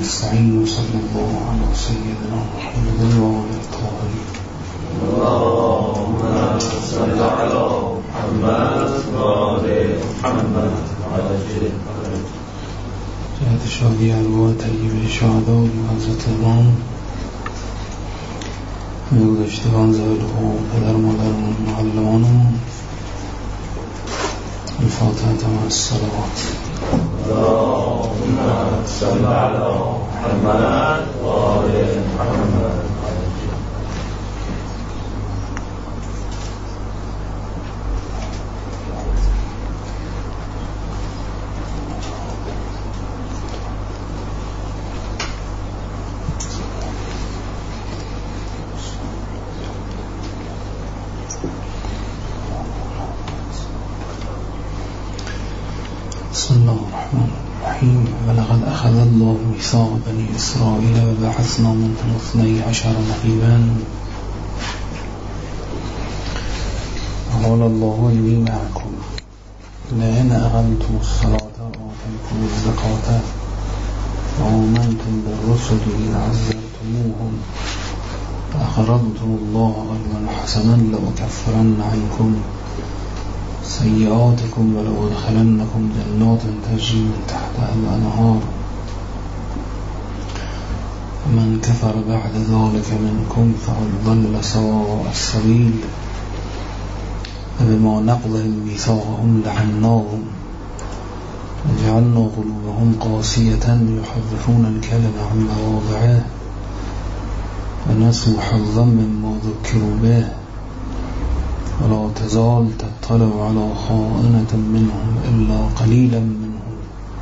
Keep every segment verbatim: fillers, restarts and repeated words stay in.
نستعين وصلى الله على سيدنا محمد وعلى الطاهرين. اللهم صل على محمد وعلى محمد وعلى جهت شادی انواع طیب شهدا و حضرت امام گذشتگان زوال و پدر مادرمون معلمانمون الفاتحة مع الصلوات. اللهم صل على محمد وعلى محمد. بسم الله الرحمن الرحيم. ولقد أخذ الله ميثاق بني إسرائيل وبعثنا منهم اثني عشر نقيبا قال الله إني معكم لئن أقمتم الصلاة وآتيتم الزكاة وآمنتم بالرسل لعزرتموهم وأقرضتم الله قرضا حسنا لأكفرن عنكم سيئاتكم ولأدخلنكم جنات تجري من تحتها الأنهار ومن كفر بعد ذلك منكم فقد ضل سواء السبيل فبما نقضهم ميثاقهم لعناهم وجعلنا قلوبهم قاسية يحرفون الكلم عن مواضعه ونسوا حظا مما ذكروا به ولا تزال تطلع على خائنة منهم إلا قليلا منهم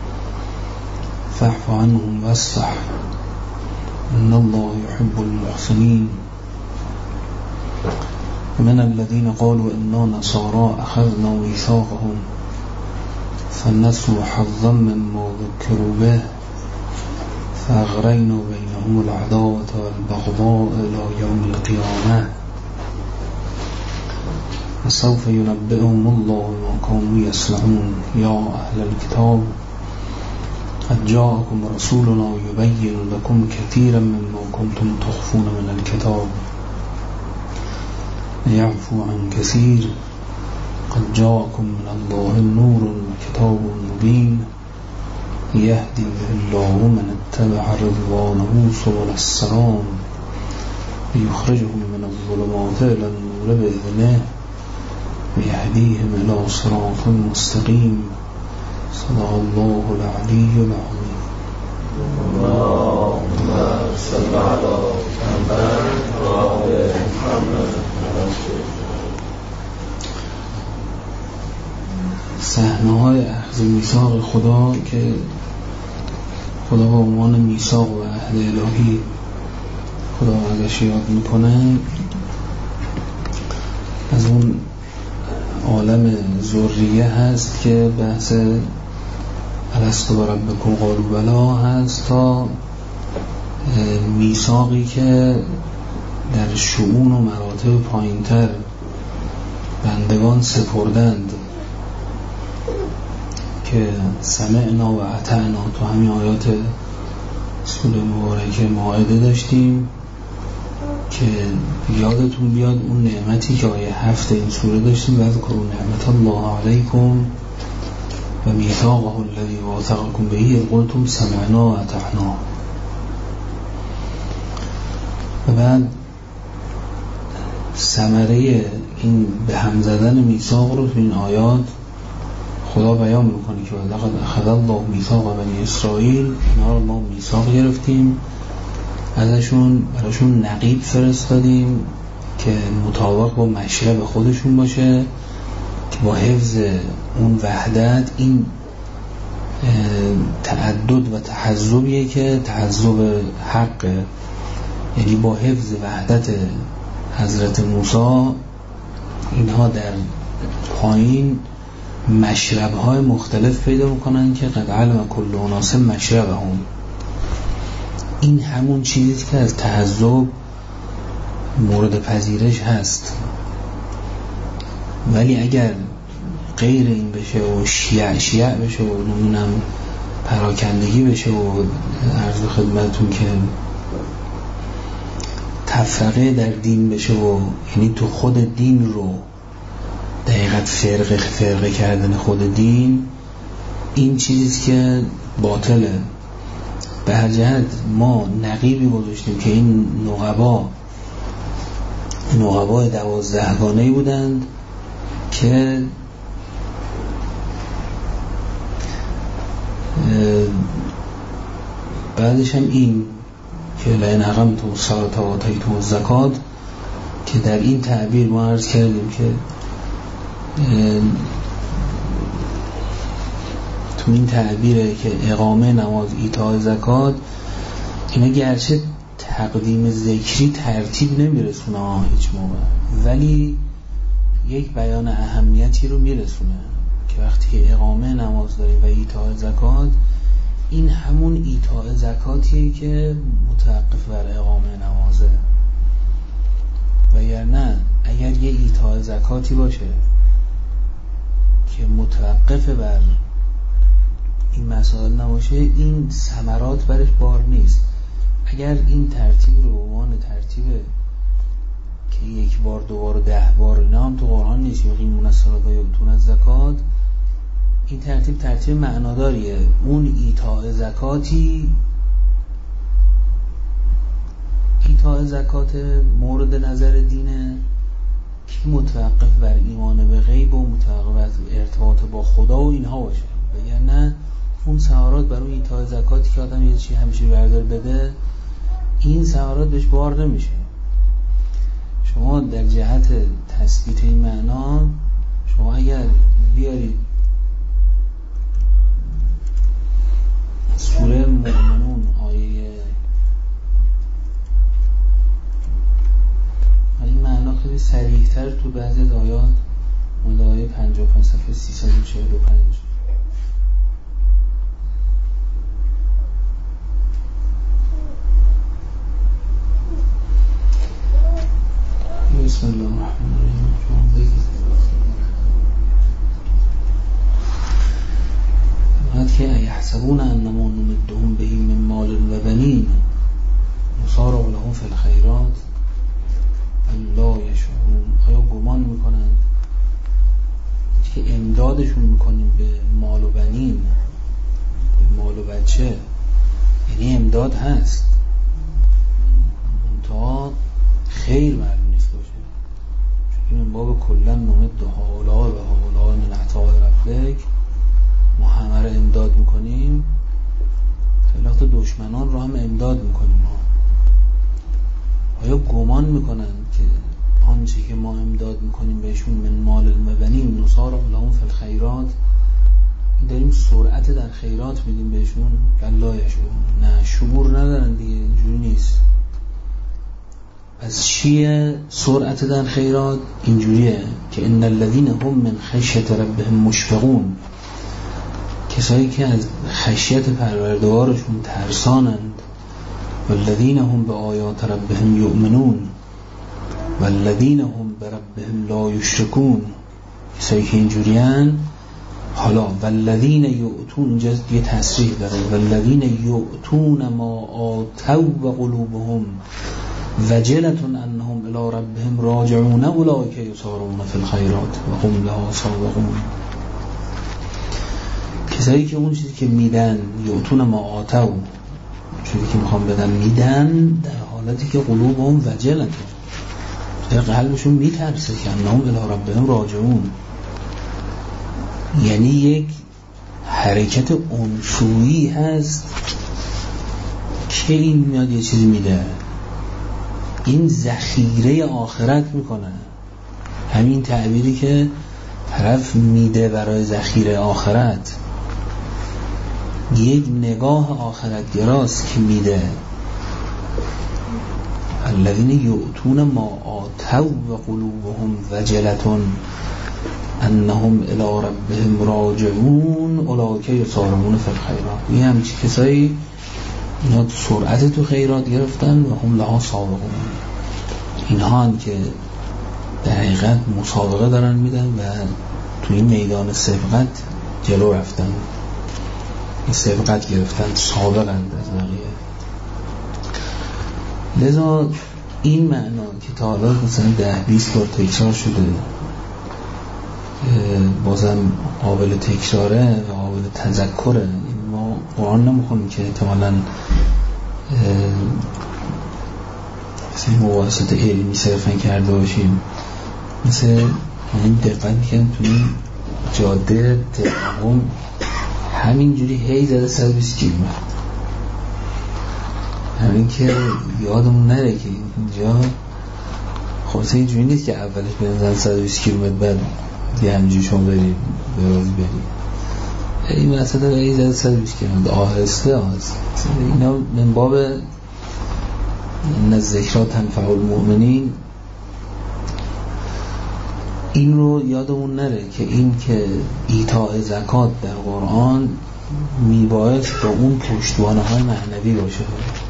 فاعف عنهم واصفح إن الله يحب المحسنين. من الذين قالوا إنا نصارى أخذنا ميثاقهم فنسوا حظا مما ذكروا به فأغرينا بينهم العداوة والبغضاء إلى يوم القيامة وسوف ينبئهم الله ما كانوا يصنعون. يا أهل الكتاب قد جاءكم رسولنا يبين لكم كثيرا مما كنتم تخفون من الكتاب يعفو عن كثير قد جاءكم من الله نور وكتاب مبين يهدي به الله من اتبع رضوانه سبل السلام ليخرجهم من الظلمات إلى النور بإذنه ويهديهم إلى صراط مستقيم. صدق الله العلي العظيم. اللهم صل على محمد وعلى محمد. صحنه‌های اخذ میثاق خدا که خدا با عنوان میثاق و عهد الهی خدا ازش یاد میکنه از اون عالم ذریه هست که بحث الستو بربکم قالوا بلی هست تا میثاقی که در شؤون و مراتب پایینتر بندگان سپردند که سمعنا و اطعنا تو همین آیات سوره مبارکه مائده داشتیم که یادتون بیاد اون نعمتی که آیه هفت این سوره داشتیم و اذکروا نعمت الله علیکم و میثاقه الذی واثقکم به اذ قلتم سمعنا و اطعنا. و بعد ثمره این به هم زدن میثاق رو تو این آیات خدا بیان میکنه که لقد اخذ الله میثاق بنی اسرائیل، اینا رو ما میثاق گرفتیم ازشون، براشون نقیب فرستادیم که مطابق با مشرب خودشون باشه که با حفظ اون وحدت، این تعدد و تحزبیه که تحزب حقه، یعنی با حفظ وحدت حضرت موسی اینها در پایین مشرب‌های مختلف پیدا میکنن که قد علم کل اناس مشربهم. این همون چیزی که از تحزب مورد پذیرش هست، ولی اگر غیر این بشه و شیع شیع بشه و نمونم پراکندگی بشه و عرض خدمتون که تفرقه در دین بشه و یعنی تو خود دین رو دقیقاً فرقه فرقه کردن خود دین، این چیزی که باطله. به هر جهت ما نقیبی گذاشتیم که این نقبا نقبای دوازدهگانه‌ای بودند که بعدش هم این که لئن اقمتم الصلاة و آتیتم الزکات که در این تعبیر ما عرض کردیم که تو این تعبیره که اقامه نماز، ایتاء زکات، اینا گرچه تقدیم ذکری ترتیب نمیرسونه هیچ موقع، ولی یک بیان اهمیتی رو میرسونه که وقتی که اقامه نماز داریم و ایتاء زکات، این همون ایتاء زکاتیه که متوقف بر اقامه نمازه. و یا نه اگر یه ایتاء زکاتی باشه که متوقف بر این مسائل نباشه، این ثمرات برش بار نیست. اگر این ترتیب رو عنوان ترتیب که یک بار دو بار ده بار اینا هم تو قرآن نیست، یقیمون الصلاة و یؤتون الزکات، این ترتیب ترتیب معناداریه. اون ایتاء زکاتی ایتاء زکات مورد نظر دینه که متوقف بر ایمان به غیب و متوقف بر ارتباط با خدا و اینها باشه. وگرنه اون ثمرات بر اون ایتاء زکاتی که آدم یه چی همیشه بردار بده، این ثمرات بهش بار نمیشه. شما در جهت تثبیت این معنا، شما اگر بیارید سوره مؤمنون آیه، این معنا خیلی صریح‌تر تو بعضی از آیات، اون آیه پنجاه و پنج صفحه سیصد و چهل و پنج. بسم الله الرحمن الرحیم. وقتی که یحسبون انما نمدهم به من مال و بنین نصارع لهم فی الخیرات لا یشعرون. آیا گمان میکنند که امدادشون میکنیم به مال و بنین، به مال و بچه، یعنی امداد هست منتها خیر معلوم نیست باشه، چون این باب کلن نمد هؤلاء و هؤلاء من عطاء ربک، ما همه رو امداد میکنیم، خیلی وقت دشمنان رو هم امداد میکنیم. ما آیا گمان میکنند که آنچه که ما امداد میکنیم بهشون من مال و بنین نصارع لهم فی الخیرات، داریم سرعت در خیرات میدیم بهشون؟ لا یشعرون. نه، شعور ندارن دیگه، اینجوری نیست. پس چیه سرعت در خیرات؟ اینجوریه که ان الذین هم من خشیت ربهم مشفقون، کسایی که از خشیت پروردگارشون ترسانند. والذین هم به آیات ربهم یؤمنون والذین هم به ربهم لا یشرکون، کسایی که اینجوریان. حالا والذین یؤتون، اینجا یه تصریح داره، والذین یؤتون ما آتوا و قلوبهم وجلة انهم الى ربهم راجعون اولئک یسارعون فی الخیرات و هم لها سابقون. کسایی که اون چیزی که میدن، یؤتون ما آتوا، چیزی که میخوام بدن میدن، در حالتی که قلوبهم وجلة، در قلبشون میترسه که انهم الی ربهم راجعون، یعنی یک حرکت انشویی هست که این میاد یه چیزی میده، این ذخیره آخرت میکنه. همین تعبیری که طرف میده برای ذخیره آخرت، یک نگاه آخرت گراست که میده. الذین یؤتون ما آتوا و قلوبهم وجلة انهم الی ربهم راجعون اولئک یسارعون فی الخیرات. این همچی کسایی اینا سرعت تو خیرات گرفتن و هم لها سابقون، اینها هم که در حقیقت مسابقه دارن میدن و تو این میدان سبقت جلو رفتن. سبقت گرفتن، سابقند از بقیه. لذا این معنا که تا حالا مثلا ده بیست بار تکرار شده بازم قابل تکراره و قابل تذکره. ما قرآن نمیخونیم که احتمالاً مثل مباحثات علمی صرفاً کرده باشیم، مثل این دقت میکنم تو این جاده تهران همینجوری هی زده صد و بیست کیلومتر. همین که یادمون نره که اینجا خلاصه اینجوری نیست که اولش بنزن صد و بیست کیلومتر بعد دیگه همینجوری شما برید برازی برید. این وسط هی زده صد و بیست کیلومتر آهسته آهسته. اینا من باب ان الذکری تنفع المؤمنین، این رو یادمون نره که این که ایتاء زکات در قرآن میبایست با اون پشتوانه های معنوی باشه،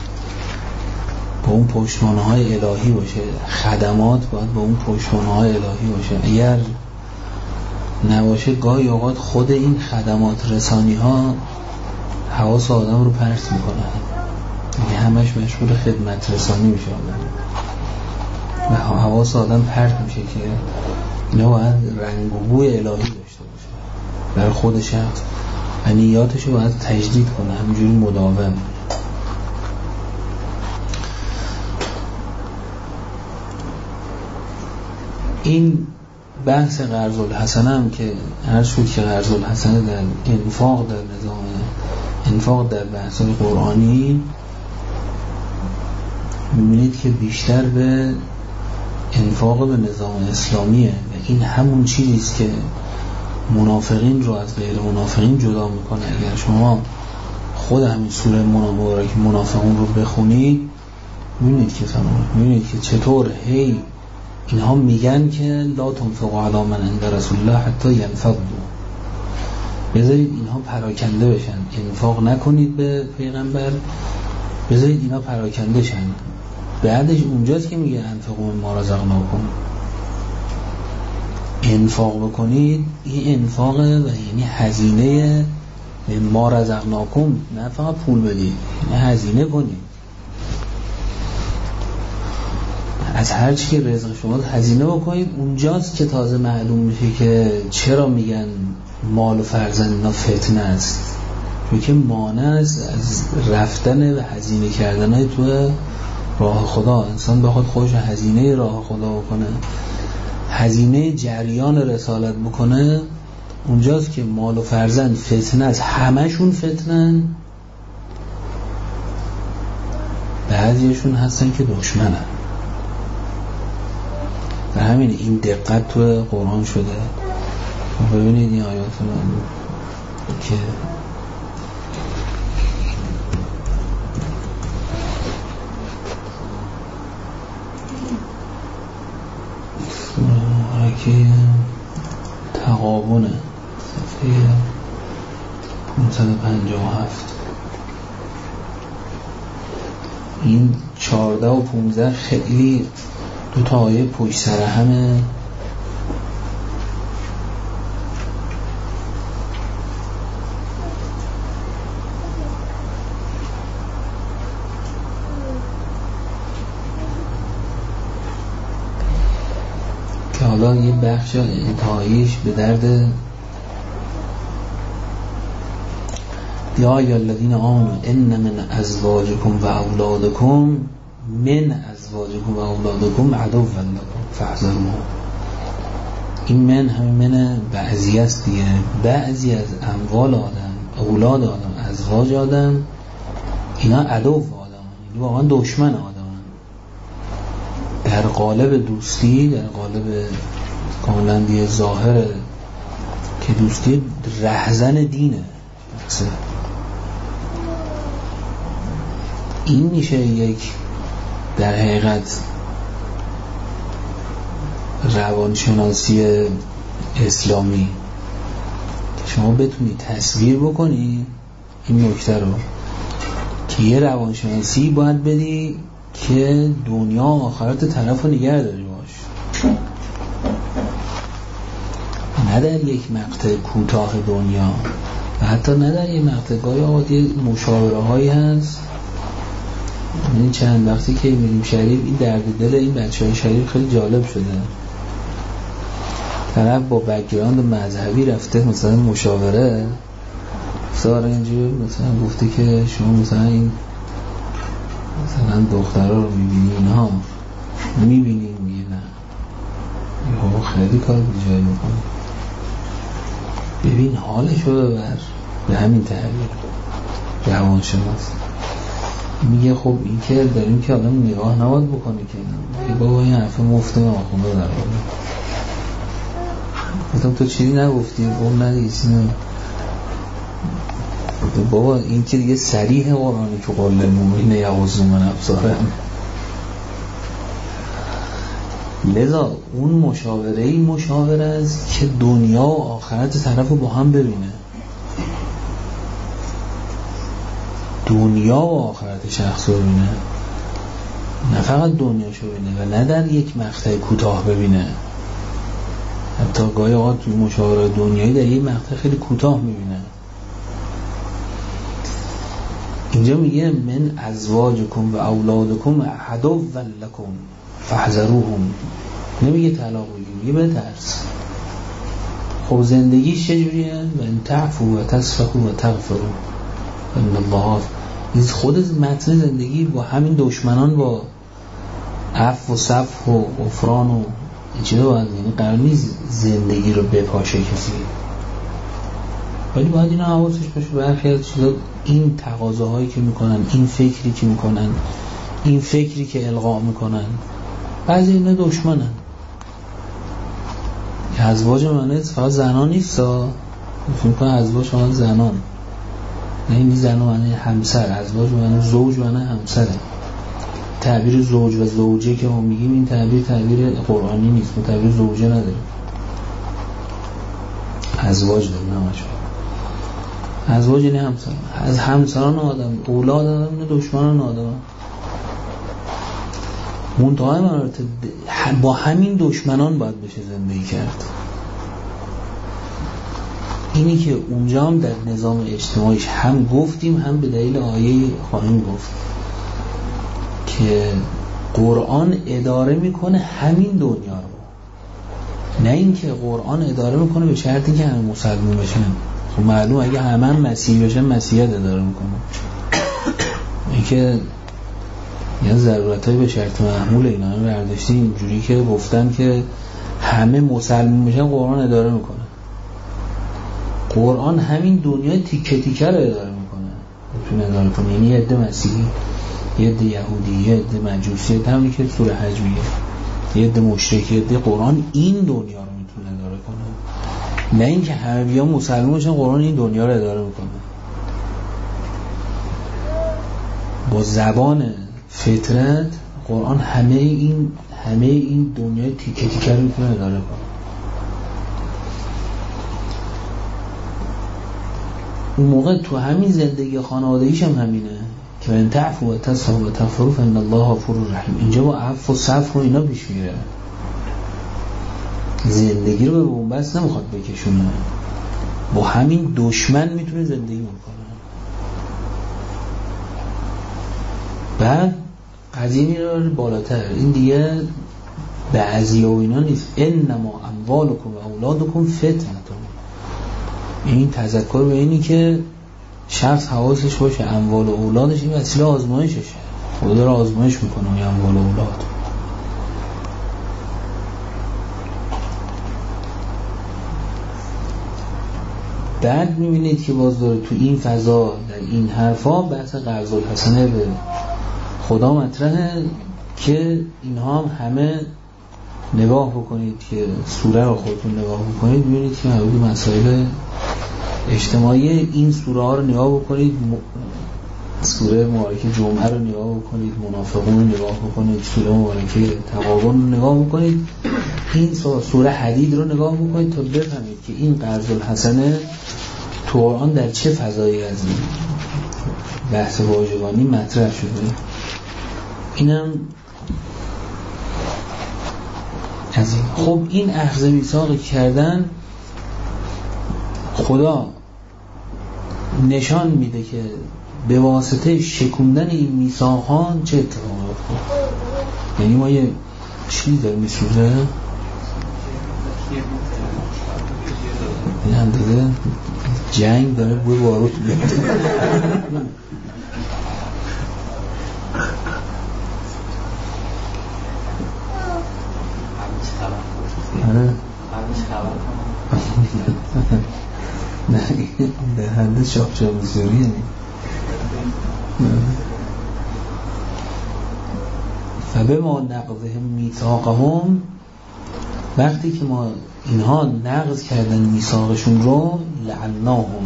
با اون پشتوانه های الهی باشه. خدمات باید با اون پشتوانه های الهی باشه. اگر نباشه گاهی اوقات خود این خدمات رسانی ها حواس آدم رو پرت میکنه، یعنی همش مشغول خدمت رسانی میشه آدم و حواس آدم پرت میشه که اینا باید رنگ و بوی الهی داشته باشه برای خود شخص و نیاتش رو باید تجدید کنه همینجوری مداوم. این بحث قرض الحسنه هم که هر شد که قرض الحسنه در انفاق در نظام انفاق در بحث قرآنی می‌بینید که بیشتر به انفاق به نظام اسلامیه و این همون چیزیست که منافقین رو از غیر منافقین جدا میکنه. اگر شما خود همین سوره مبارکه منافقون رو بخونید می‌بینید که می‌بینید که چطور هی اینها میگن که لا تنفقوا علی من عند رسول الله حتی ینفضوا، بذارید اینها پراکنده بشن، انفاق نکنید به پیغمبر، بذارید اینا پراکنده شن. بعدش اونجاست که میگه انفقوا مما رزقناکم، انفاق بکنید. این انفاقه و یعنی هزینه ما رزقناکم، نه فقط پول بدید، یعنی هزینه کنید از هر چی که رزق شما هزینه بکنید. اونجاست که تازه معلوم میشه که چرا میگن مال و فرزند اینا فتنه است، چون که مانع است از رفتن و هزینه کردن تو راه خدا. انسان بخواد خودش هزینه راه خدا بکنه، هزینه جریان رسالت بکنه، اونجاست که مال و فرزند فتنه است. همشون فتنن، بعضیشون هستن که دشمنن. و همین این دقت تو قرآن شده. ببینید این آیات رو که که تغابنه صفحه پانصد و پنجاه و هفت. این چهارده و پونزده خیلی دو تا آیه پشت سر همه. که حالا یه بخش انتهاییش به درد یا یا الذین آمنوا ان من ازواجکم و اولادکم من ازواجکم و اولادکم عدوا لکم فاحذروهم. این من همین من بعضی است دیگه، بعضی از اموال آدم، اولاد آدم، ازواج آدم، اینا عدو آدم، یعنی واقعا دشمن آدم. در قالب دوستی، در قالب کاملا دیگه ظاهره که دوستی رهزن دینه. این میشه یک در حقیقت روانشناسی اسلامی که شما بتونی تصویر بکنی این نکته رو که یه روانشناسی باید بدی که دنیا و آخرت طرف رو نگه داری باش، نه در یک مقطع کوتاه دنیا و حتی نه در یه مقطعگاهی آقای مشاوره هایی هست. این چند وقتی که میریم شریف این درد دل این بچه های شریف خیلی جالب شده. طرف با بک‌گراند مذهبی رفته مثلا مشاوره سارا اینجور مثلا گفته که شما مثلا این مثلا دخترها رو میبینی اینها میبینی میگه نه این خیلی کار بیجایی میکنه. ببین حالشو ببر به همین تعبیر روانشناس میگه خب این که داریم که آدم نگاه نباید بکنه که میگه بابا این حرف مفته آخونده در آده گفتم تو چیزی نگفتی گفت نه دیگه چیزی نگفتی بابا این که دیگه صریح قرآنی که قول المؤمنین یغضوا من ابصارهم. لذا اون مشاوره ای مشاوره است که دنیا و آخرت طرف رو با هم ببینه، دنیا و آخرت شخص رو ببینه، نه فقط دنیاشو ببینه و نه در یک مقطع کوتاه ببینه. حتی گاهی اوقات توی مشاوره دنیایی در یک مقطع خیلی کوتاه میبینه. اینجا میگه من ازواجکم و اولادکم عدو لکم فاحذروهم، نمیگه طلاق بگیر، میگه بترس. خب زندگیش چجوریه؟ و ان تعفو و تصفحوا و تغفروا ان الله، این خود متن زندگی با همین دشمنان با عفو و صفح و غفران و این چیزا باید، یعنی قرار نیست زندگی رو بپاشه کسی، ولی باید اینا حواسش باشه. برخی از چیزا این تقاضاهایی که میکنن، این فکری که میکنن، این فکری که القا میکنن، بعضی اینا دشمنن. ازواج منه فقط زنان نیست ها، میکنن ازواج فقط زنان، نه این زنان منه همسر، ازواج منه زوج منه همسره. تعبیر زوج و زوجه که ما میگیم این تعبیر تعبیر قرآنی نیست، ما تعبیر زوجه نداریم، ازواج داریم همشون. ازواج یعنی همسران، از همسران آدم، اولاد آدم، دشمنان آدم. منتهای مراتب با همین دشمنان باید بشه زندگی کرد. اینی که اونجا هم در نظام اجتماعیش هم گفتیم، هم به دلیل آیه خواهیم گفت که قرآن اداره میکنه همین دنیا رو، نه اینکه قرآن اداره میکنه به شرطی که همه مسلمان بشن. خب معلوم اگه همه هم مسیحی بشن مسیحیت اداره میکنه، اینکه یه ضرورتای به شرط محمول اینا رو برداشتی اینجوری که گفتن که همه مسلمان بشن قرآن اداره میکنه. قرآن همین دنیای تیکه تیکه رو اداره میکنه، میتونه اداره کنه. یعنی یه عده مسیحی، یه عده یهودی، یه عده مجوسی، همونی که سوره حج میگه، یه عده مشرک، یه عده قرآن این دنیا رو میتونه اداره کنه، نه اینکه همه بیان مسلمان باشن قرآن این دنیا رو اداره میکنه. با زبان فطرت قرآن همه این همه این دنیای تیکه تیکه رو میتونه اداره کنه. اون موقع تو همین زندگی خانوادگیش هم همینه که من تعفو و تصفحوا و تغفروا فان الله غفور رحیم. اینجا با عفو و صفح و اینا پیش میره، زندگی رو به بنبست نمیخواد بکشونه، با همین دشمن میتونه زندگی بکنه. بعد قضیه میره بالاتر، این دیگه بعضی و اینا نیست، انما اموالکم و اولادکم فتنتون. این تذکر به اینی که شخص حواسش باشه اموال و اولادش این وسیله آزمایششه، خدا داره آزمایش میکنه این اموال و اولاد. بعد میبینید که باز داره تو این فضا در این حرفا بحث قرض الحسنه به خدا مطرحه که اینها هم همه نگاه بکنید که سوره رو خودتون نگاه بکنید ببینید که مربوط به مسائل اجتماعی این سوره ها رو نگاه بکنید، سوره مبارکه جمعه رو نگاه بکنید، منافقون رو نگاه بکنید، سوره مبارکه تغابن رو نگاه بکنید، این سوره حدید رو نگاه بکنید تا بفهمید که این قرض الحسنه تو قرآن در چه فضایی از این بحث واژگانی مطرح شده. اینم از این. خب این اخذ میثاقی کردن، خدا نشان میده که به واسطه شکوندن این میثاق‌ها چه اتفاقی افتاد. یعنی ما یه چیزی داره میسوزه این اندازه جنگ داره بوی باروت میاد. نه به حد چاپ چاپ زوریه. فبما نقضهم میثاقهم، وقتی که ما اینها نقض کردن میثاقشون رو، لعناهم،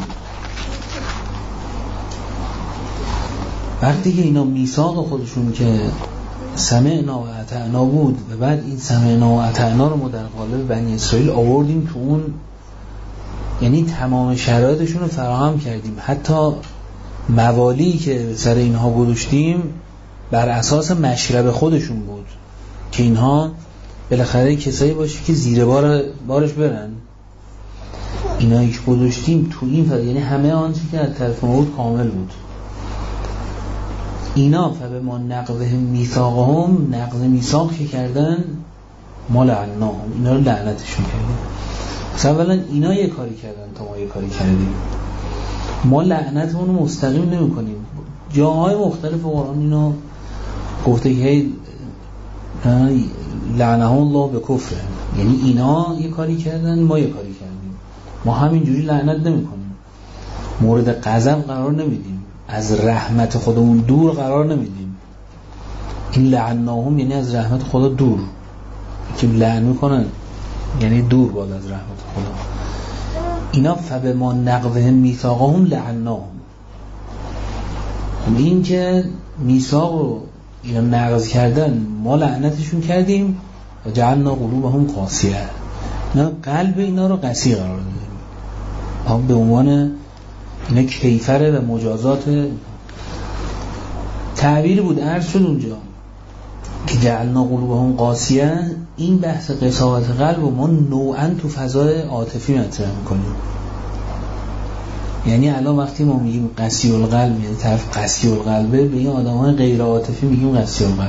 وقتی که اینا میثاق خودشون که سمعنا و اطعنا بود و بعد این سمعنا و اطعنا رو ما در قالب بنی اسرائیل آوردیم تو اون، یعنی تمام شرایطشون رو فراهم کردیم، حتی موالی که سر اینها گذاشتیم بر اساس مشرب خودشون بود که اینها بالاخره کسایی باشه که زیر بار بارش برن. اینایی که گذاشتیم تو این فرد، یعنی همه آنچه که از طرف ما بود کامل بود. اینا فبما نقضهم میثاقهم، نقض میثاق که کردن، ما لعناهم، اینا رو لعنتشون کردیم. مثلا اولا اینا یه کاری کردن تا ما یه کاری کردیم، ما لعنتمون رو مستقیم نمی کنیم. جاهای مختلف قرآن اینو گفته که لعنهم الله به کفر، یعنی اینا یه کاری کردن ما یه کاری کردیم، ما همینجوری لعنت نمی کنیم، مورد غضب قرار نمیدیم، از رحمت خودمون دور قرار نمیدیم. این لعناهم یعنی از رحمت خدا دور، که لعن میکنن یعنی دور باد از رحمت خدا. اینا فبما نقضهم میثاقهم لعناهم، این که میثاق رو اینا نقض کردن ما لعنتشون کردیم و جعلنا قلوبهم قاسیه، اینا قلب اینا رو قسی قرار دادیم. به عنوان اینا کیفره و مجازات تعبیر بود عرض شد اونجا که جعلنا قلوبهم قاسیه. این بحث قساوت قلب و ما نوعا تو فضای عاطفی مطرح میکنیم. یعنی الان وقتی ما میگیم قسی القلب، یعنی طرف قسی القلبه، به این آدمای غیر عاطفی میگیم قسی القلب.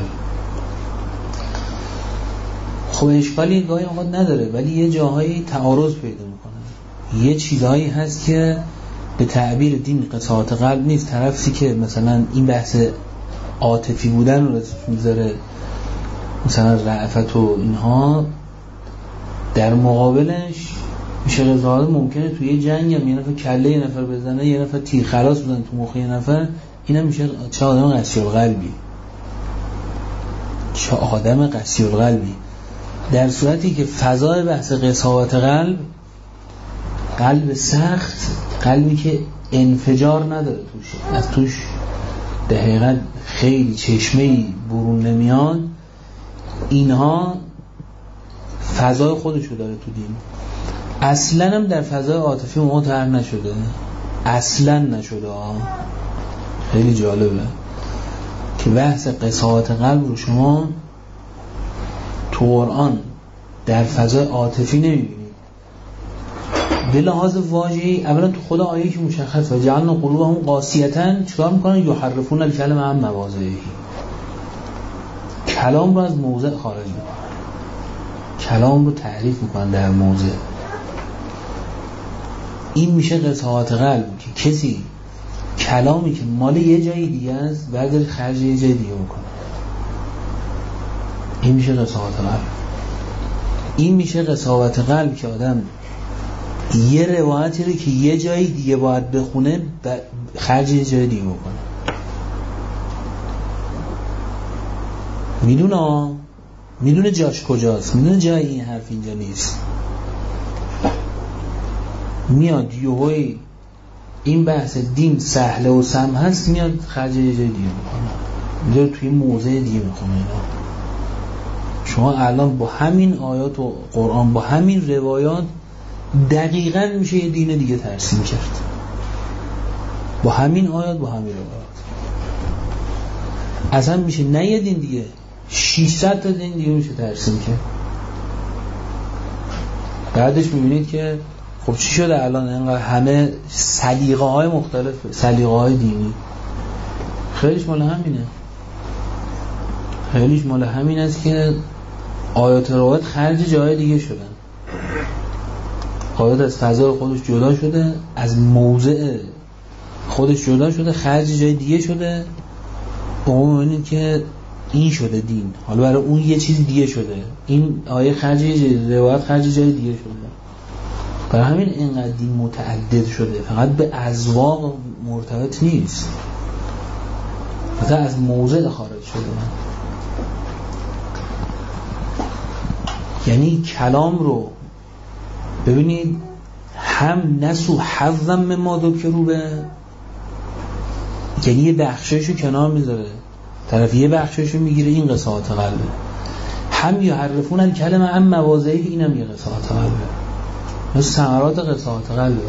خب اشکالی گاهی اوقات نداره، ولی یه جاهایی تعارض پیدا میکنه. یه چیزهایی هست که به تعبیر دین قساوت قلب نیست. طرفی که مثلا این بحث عاطفی بودن رو میذاره، مثلا رأفت و اینها، در مقابلش میشه قضاوت ممکنه توی یه جنگ هم یه نفر کله یه نفر بزنه، یه نفر تیر خلاص بزنه تو مخ یه نفر، اینم میشه چه آدم قسی القلبی، چه آدم قسی القلبی. در صورتی که فضای بحث قساوت قلب، قلب سخت، قلبی که انفجار نداره توش، از توش در حقیقت خیلی چشمه‌ای برون نمیاد، اینها فضای خودشو داره تو دین. اصلا هم در فضای عاطفی ما طرح نشده، اصلا نشده ها. خیلی جالبه که بحث قساوت قلب رو شما تو قرآن در فضای عاطفی نمیبینید. به لحاظ واژه‌ای اولا تو خدا آیه که مشخص و جعلنا قلوبهم قاسیة، چیکار میکنن؟ یحرفون الکلم عن مواضعه، کلام رو از موضع خارج میکنن، کلام رو تحریف میکنن در موضع. این میشه قساوت قلب، که کسی کلامی که مال یه جایی دیگه است برداری خرج یه جای دیگه بکنه. این میشه قساوت قلب. این میشه قساوت قلب که آدم یه روایتی رو که یه جایی دیگه باید بخونه خرج یه جای دیگه بکنه. میدونه میدونه جاش کجاست، میدونه جای این حرف اینجا نیست، میاد یوهوی این بحث دین سهله و سم هست، میاد خرج یه جای دیگه میکنه، میاد توی موضع دیگه میخونه. شما الان با همین آیات و قرآن، با همین روایات دقیقاً میشه یه دین دیگه ترسیم کرد، با همین آیات، با همین روایات. اصلا میشه نه یه دین دیگه، ششصد تا دین دیگه میشه ترسیم کرد. بعدش میبینید که خب چی شده الان اینقدر همه سلیقه های مختلف، سلیقه های دینی؟ خیلیش مال همینه، خیلیش مال همین است که آیات روایت خرج جای دیگه شدن. آیات از فضای خودش جدا شده، از موضع خودش جدا شده، خرج جای دیگه شده. اون می‌بینید که این شده دین، حالا برای اون یه چیز دیگه شده. این آیه خرج روایت خرج جای دیگه شده. برای همین اینقدر دین متعدد شده، فقط به اذواق مرتبط نیست، مثلا از موضع خارج شده. یعنی کلام رو ببینید، هم نسو حظا مما ذکروا به، یعنی یه بخششو کنار میذاره، طرف یه بخششو میگیره، این قصاعت قلبه. هم یحرفون الکلمه عن مواضعه، اینم یه قصاعت قلبه، مثل ثمرات قصاعت قلبه.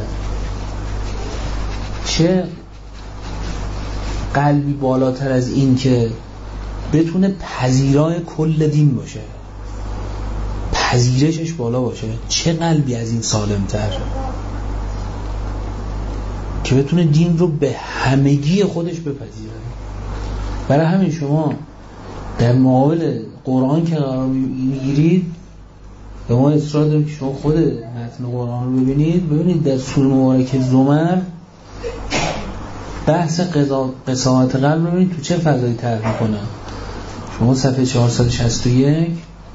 چه قلبی بالاتر از این که بتونه پذیرای کل دین باشه، پذیرشش بالا باشه؟ چه قلبی از این سالمتر که بتونه دین رو به همگی خودش بپذیره؟ برای همین شما در مقابل قرآن که قرار میگیرید، به ما اصرار داریم که شما خود متن قرآن رو ببینید. ببینید در سوره مبارکه زمر بحث قساوت قلب رو ببینید تو چه فضایی طرح میکنه. شما صفحه چهارصد و شصت و یک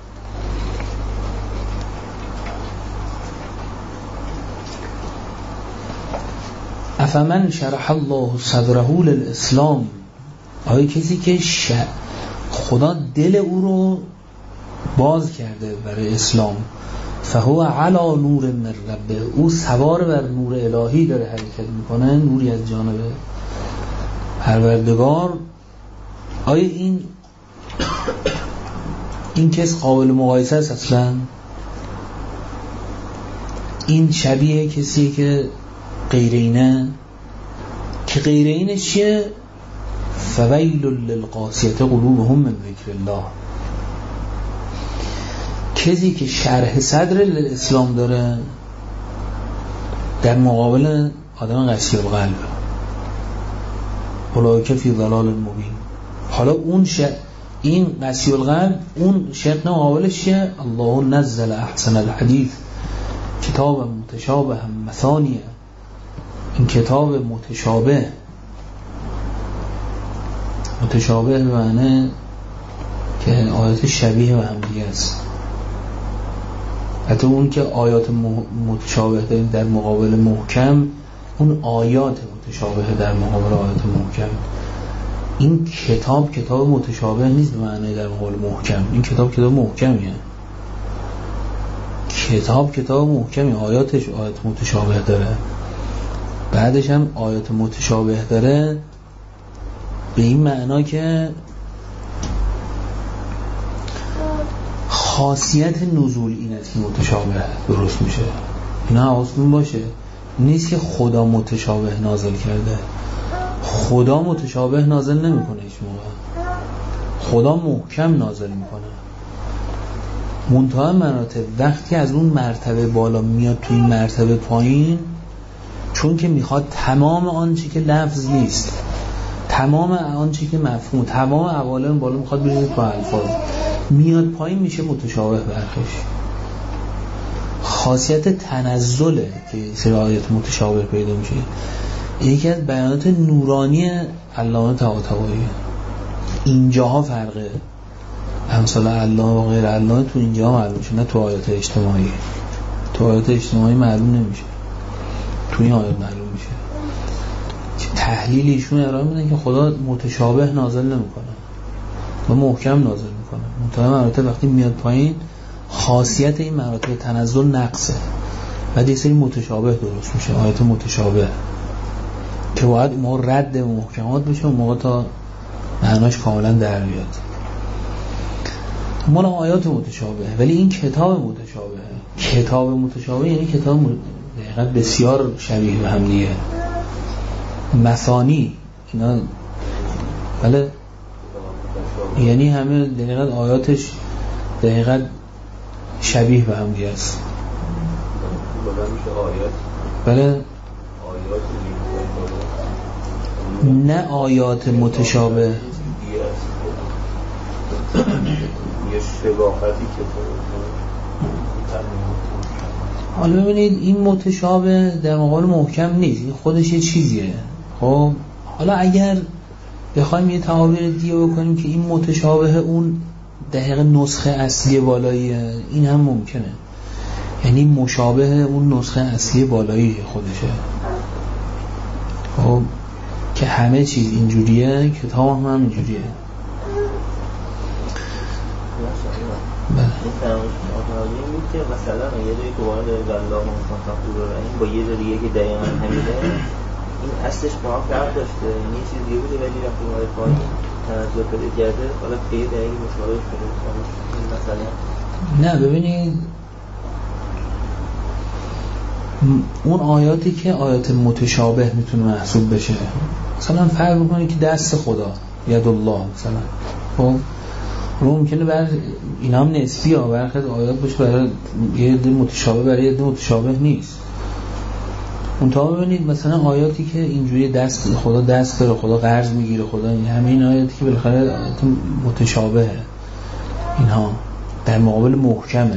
افمن شرح الله صدره للاسلام، آیا کسی که ش... خدا دل او رو باز کرده برای اسلام، فهو علی نور من ربه، او سوار بر نور الهی داره حرکت میکنه، نوری از جانب پروردگار. آیا این این کس قابل مقایسه است؟ اصلا این شبیه کسی که غیر اینه، که غیر اینه چیه؟ فویل للقاسیة قلوبهم من ذکر الله، کسی که شرح صدر الاسلام داره در مقابل آدم قسی القلب، اولئک فی ضلال مبین. حالا اون ش... این قسی القلب، اون شق مقابلش چیه؟ الله نزل احسن الحدیث کتاب متشابه مثانیه. این کتاب متشابه، متشابه به معنی که آیات شبیه به هم دیگه است. حتی اون که آیات متشابه داریم در مقابل محکم، اون آیات متشابه در مقابل آیات محکم. این کتاب کتاب متشابه نیست به معنی در مقابل محکم، این کتاب کتاب محکمیه. کتاب کتاب محکمی، آیاتش آیات متشابه داره، بعدش هم آیات متشابه داره به این معنا که خاصیت نزول این است که متشابه درست میشه. اینا حواستون باشه، نیست که خدا متشابه نازل کرده. خدا متشابه نازل نمیکنه هیچ موقع، خدا محکم نازل میکنه. منتها مراتب وقتی از اون مرتبه بالا میاد توی این مرتبه پایین، چون که میخواد تمام آنچه که لفظ نیست، تمام آنچه که مفهوم، تمام عوالم بالا میخواد بریزه تو الفاظ، میاد پایین میشه متشابه برخش. خاصیت تنزله که سری آیات متشابه پیدا میشه. یکی از بیانات نورانی علامه طباطبایی. اینجاها فرقه امثال الله و غیر الله تو اینجا معلوم میشه، نه تو آیات اجتماعی. تو آیات اجتماعی معلوم نمیشه، تو این آیات معلوم میشه. تحلیل ایشون ارائه میدن که خدا متشابه نازل نمیکنه و محکم نازل میکنه. منتها مراتب وقتی میاد پایین، خاصیت این مراتب تنزل نقصه، بعد یه سری متشابه درست میشه، آیات متشابه که باید ما رد محکمات بشه و موقع تا معناش کاملا در بیاد. مال آیات متشابه، ولی این کتاب متشابه. کتاب متشابه یعنی کتاب دقیقاً بسیار شبیه به هم دیگه. مثانی اینا، بله، یعنی همه دقیقاً آیاتش دقیقاً شبیه به هم دیگه است. بلند میشه آیات. بله آیات نه آیات متشابه، یه شباهتی که حالا ببینید این متشابه در مقابل محکم نیست، این خودش یه چیزیه. خب حالا اگر بخوایم یه تعابیر دیگه بکنیم که این متشابه اون دقیقه نسخه اصلی بالاییه، این هم ممکنه، یعنی مشابه اون نسخه اصلی بالایی خودشه. خب که همه چیز اینجوریه، کتاب هم هم اینجوریه. این تنوشی بود که مثلا یه جایی که وارد الله مصطفی رو این با یه جایی که دقیقا همینه، این اصلش با هم فرق داشته، این یه چیز دیگه بوده ولی وقتی وارد پایین تنزل پیدا کرده حالا به یه دقیقی مشابه شده. مثلا نه ببینید اون آیاتی که آیات متشابه میتونه محسوب بشه، مثلا فرض بکنید که دست خدا ید الله مثلا، خب ممکنه بر اینا هم نسبی ها برخی آیات باشه برای یه عده متشابه برای یه عده متشابه نیست. اون تا ببینید مثلا آیاتی که اینجوری دست خدا دست داره، خدا قرض میگیره، خدا این همین آیاتی که بالاخره آیات متشابهه، اینها در مقابل محکمه،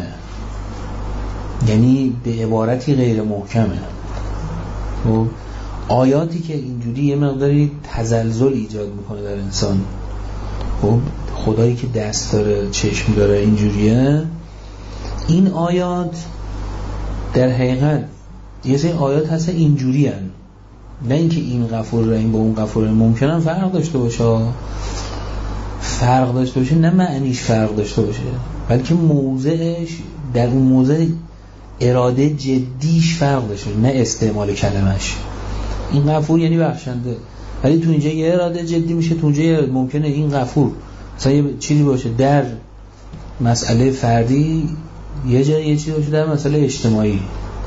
یعنی به عبارتی غیر محکمه. و آیاتی که اینجوری یه مقداری تزلزل ایجاد میکنه در انسان، خب خدایی که دست داره چشم داره اینجوریه، این آیات در حقیقت یه سری آیات هست اینجوری هن. نه اینکه این غفور رحیم با اون غفور رحیم ممکنه فرق داشته باشه، فرق داشته باشه نه معنیش فرق داشته باشه، بلکه موضعش در اون موضع اراده جدیش فرق داشته، نه استعمال کلمش. این غفور یعنی بخشنده، ولی تو اینجا یه اراده جدی میشه، تو اینجا ممکنه این غفور مثلا یه چیزی باشه در مسئله فردی، یه جای یه چیزی باشه در مسئله اجتماعی.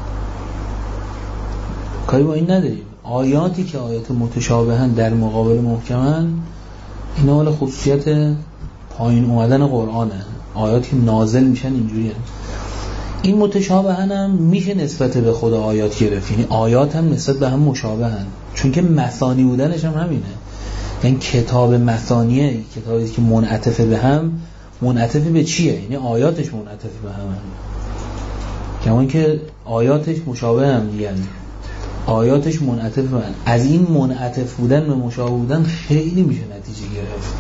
کاری با این نداریم. آیاتی که آیات متشابهن در مقابل محکمن، اینا حالا خصوصیت پایین اومدن قرآنه، آیاتی نازل میشن اینجوری هن. این متشابهن هم میشه نسبت به خدا آیات گرفت، یعنی آیات هم نسبت به هم مشابهن، چون که مثانی بودنش هم همینه. یعنی کتاب مثانیه، کتابی که منعطف به هم، منعطف به چیه؟ یعنی آیاتش منعطف به هم هم. کمان که آیاتش مشابه هم دیگه، آیاتش منعطف به هم. از این منعطف بودن به مشابه بودن خیلی میشه نتیجه گرفت.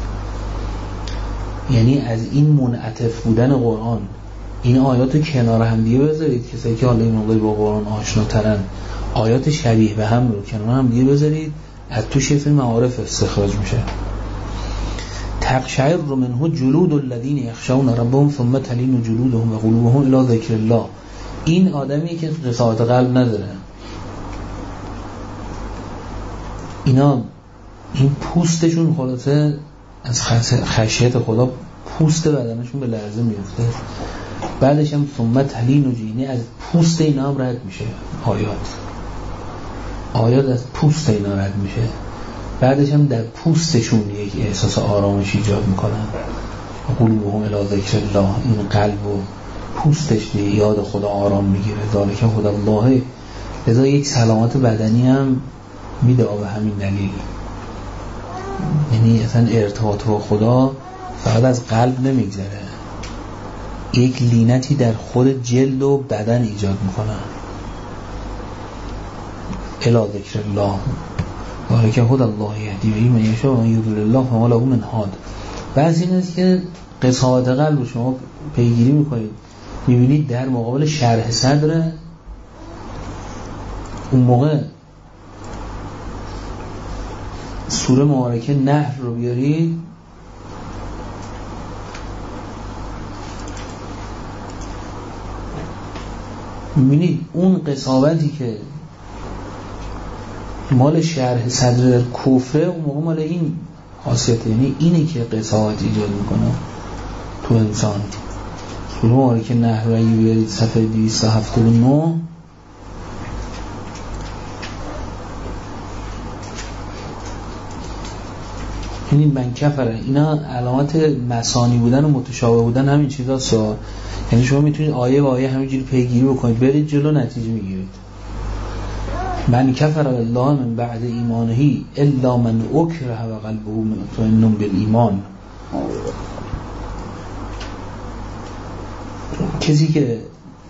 یعنی از این منعطف بودن قرآن، این آیات رو کنار هم دیگه بذارید، کسایی که حالا این موقعی با قرآن آشناترن، آیات شبیه به هم رو کنار هم دیگه بذارید، از توش یه معارف استخراج میشه. تقشعر منه جلود الذین یخشون ربهم ثم تلین جلودهم و قلوبهم الی ذکر الله. این آدمی که قساوت قلب نداره، اینا این پوستشون خلاصه از خشیت خدا پوست بدنشون به لرزه میفته، بعدش هم ثم تلین جینی از پوست اینا هم رد میشه. آیات آیات از پوست اینا رد میشه، بعدش هم در پوستشون یک احساس آرامش ایجاد میکنن. قلوبهم الی ذکر الله، این قلب و پوستش به یاد خدا آرام میگیره. ذالک هدی الله، لذا یک سلامت بدنی هم میده به همین دلیل. یعنی اصلا ارتباط با خدا فقط از قلب نمیگذره، یک لینتی در خود جلد و بدن ایجاد میکنه. الی ذکر الله ذالک هدی الله یهدی من یشاء و من یضلل الله فما له من هاد. بعضی این است که قساوت قلب شما پیگیری میکنید، میبینید در مقابل شرح صدر، اون موقع سوره مبارکه نحل رو بیارید، میبینید اون قساوتی که مال شرح صدر در کفره، اون موقع مال این خاصیته، یعنی اینه که قساوت ایجاد میکنه تو انسان. سوره مبارکه نحل رو بیارید صفحه دویست و هفتاد و نه، یعنی من کفره، اینا علامت مثانی بودن و متشابه بودن همین چیزاست. یعنی شما میتونید آیه با آیه همینجوری پیگیری بکنید، برید جلو، نتیجه میگیرید. من کفر بالله من بعد ایمانه الا من اکره و قلبه مطمئن بالایمان. کسی که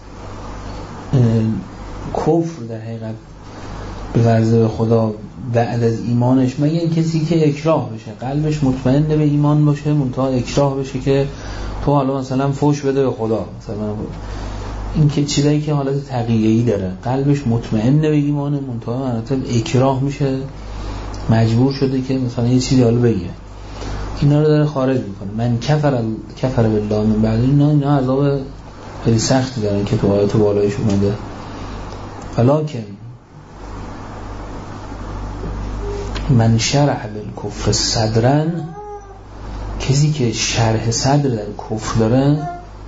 کفر در حقیقت به ورزه خدا بعد از ایمانش، مگه کسی که اکراه بشه، قلبش مطمئن به ایمان باشه منتها اکراه بشه که تو حالا مثلا فوش بده به خدا، مثلا این که چیزایی که حالت تقیه‌ای داره، قلبش مطمئن به ایمانه منتها مراتب اکراه میشه، مجبور شده که مثلا یه چیزی حالا بگه، اینا رو داره خارج میکنه. من کفر کفر بالله من بعد اینا اینا عذاب خیلی سختی دارن که تو آیات بالایش اومده. ولکن من شرح بالکفر صدرن، کسی که شرح صدر در کفر داره،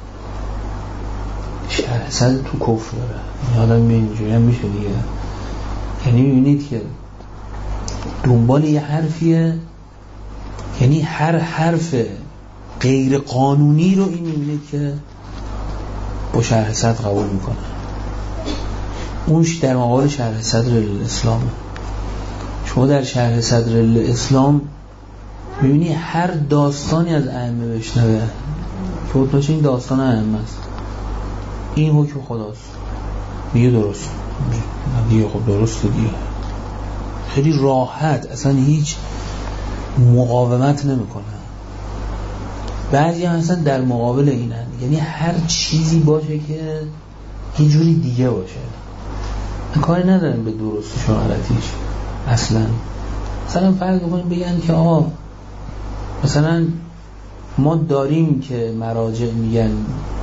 شرح صدر تو کفر داره، یادم اینجوری هم میشه دیگه. یعنی میبینید که دنبال یه حرفیه، یعنی هر حرف غیر قانونی رو این میبینید که با شرح صدر قبول میکنه. اونش در مقابل شرح صدر الاسلام. شما در شرح صدر الاسلام میبینی هر داستانی از ائمه بشنوه، فوت باشه این داستان ائمه است، این حکم خداست، میگه درست، دیگه خب درسته دیگه، خیلی راحت، اصلا هیچ مقاومت نمیکنه. بعضی هم اصلا در مقابل اینن، یعنی هر چیزی باشه که یه جوری دیگه باشه، کاری ندارن به درستش و غلطیش اصلا. مثلا فرض بکنیم بگن که آقا مثلا ما داریم که مراجع میگن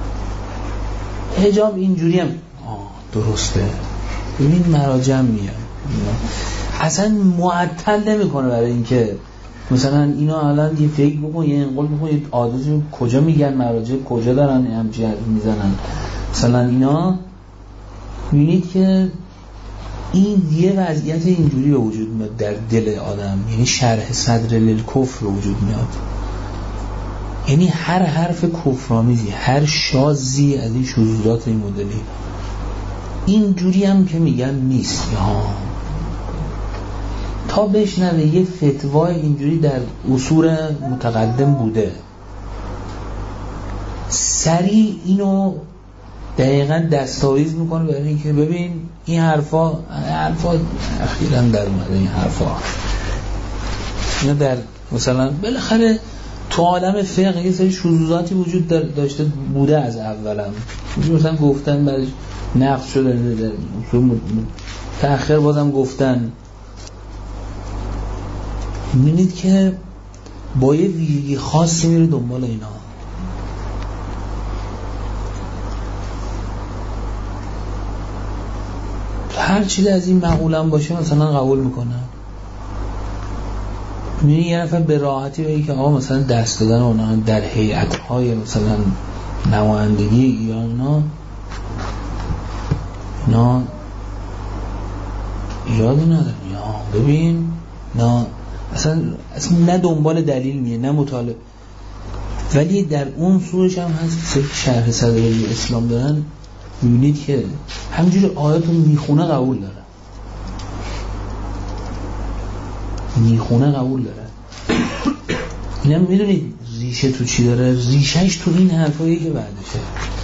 حجاب اینجوری هم آه درسته، ببین مراجع میگن، اصلا معطل نمیکنه برای اینکه مثلا اینا الان یه فکر بکن، یه انقل بکن، یه عادتی کجا میگن مراجع کجا دارن همچی میزنن. مثلا اینا میبینید که این یه وضعیت اینجوری به وجود میاد در دل آدم، یعنی شرح صدر للکفر به وجود میاد. یعنی هر حرف کفرآمیزی، هر شاذی از این شذوذات این مدلی اینجوری هم که میگن نیست ها، تا بشنوه یه فتوای اینجوری در اصول متقدم بوده، سریع اینو دقیقاً دستاویز میکنه برای اینکه ببین این حرفا حرفا اخیراً در اومده، این حرفا اینا در مثلا بالاخره تو عالم فقه یه سری شذوذاتی وجود داشته بوده از اولم، مثلا گفتن بعدش نقض شده، تأخیر بازم گفتن. می‌بینید که با یه ویژگی خاصی میره دنبال اینا. هر چیزی از این مقولم باشه مثلا قبول میکنه. می‌بینید یه نفر به راحتی بگه که آقا مثلا دست دادن اونها در هیئت‌های مثلا نمایندگی ایران اینا اینا ایرادی نداره، یا ببین نه اصلا اصلا نه دنبال دلیل میه نه مطالب، ولی در اون سورش هم هست که شرح صدر اسلام دارن، میبینید که همینجوری آیاتو میخونه قبول داره، میخونه قبول داره. اینم میدونید ریشه تو چی داره؟ ریشهش تو این حرفایی که بعدشه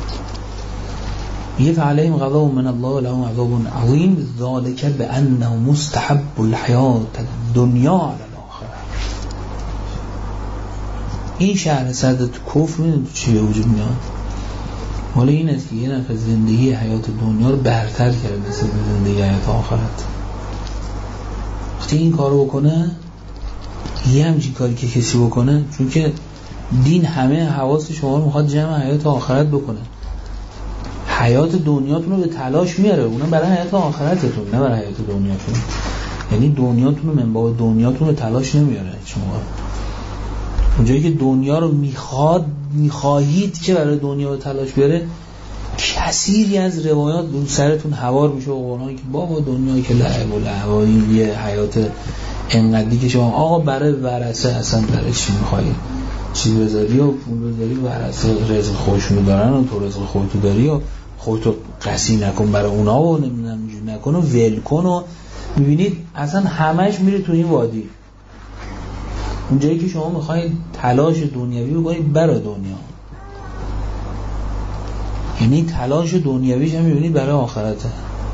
میگه فعلیم غضب من الله ولهم عذاب عظیم ذلک بانه مستحب الحیات الدنیا علی الاخره. این شرح صدر تو کفر میدونید تو چی به وجود میاد؟ حالا این است که یه نفر زندگی حیات دنیا رو برتر کرده نسبت به زندگی حیات آخرت. وقتی این کارو بکنه، یه همچین کاری که کسی بکنه، چون که دین همه حواس شما رو میخواد جمع حیات آخرت بکنه، حیات دنیاتون رو به تلاش میاره، اونم برای حیات آخرتتون نه برای حیات دنیاتون. یعنی دنیاتون رو منبع دنیاتون رو تلاش نمیاره شما. اونجایی که دنیا رو میخواد میخواهید که برای دنیا رو تلاش بیاره، کثیری از روایات دون سرتون هوار میشه و قرآن که بابا دنیایی که لعب و لعب یه حیات انقدری که شما آقا برای ورثه اصلا برای چی میخواهید؟ چیز بذاری و پول بذاری و هر اساس رزق خودشونو دارن و تو رزق خودتو داری و خودتو قصی نکن برای اونا و نمیدونم اینجوری نکن و ول کن و میبینید اصلا همش میره تو این وادی. اونجایی که شما میخواید تلاش دنیوی بکنید برای دنیا، یعنی تلاش دنیویش هم میبینید برای آخرته.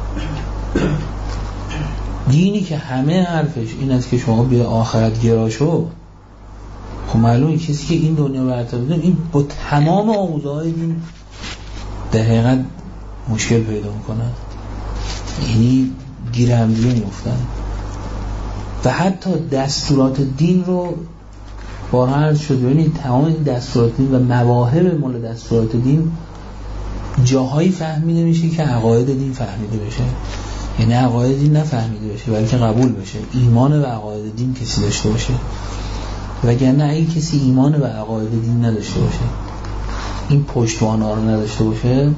دینی که همه حرفش این است که شما بیا آخرت گراشو، خب معلومه کسی که این دنیا برتر بدون این با تمام آموزهای دین در حقیقت مشکل پیدا میکنن، یعنی گیر هم دیگه میفتن و حتی دستورات دین رو بارها عرض شد. ببینید تمام این دستورات دین و مواهب مال دستورات دین جاهایی فهمیده میشه که عقاید دین فهمیده بشه، یعنی عقاید دین نفهمیده بشه بلکه قبول بشه، ایمان و عقاید دین کسی داشته باشه، وگرنه اگه کسی ایمان و عقاید دین نداشته باشه، این پشتوانه رو نداشته باشه،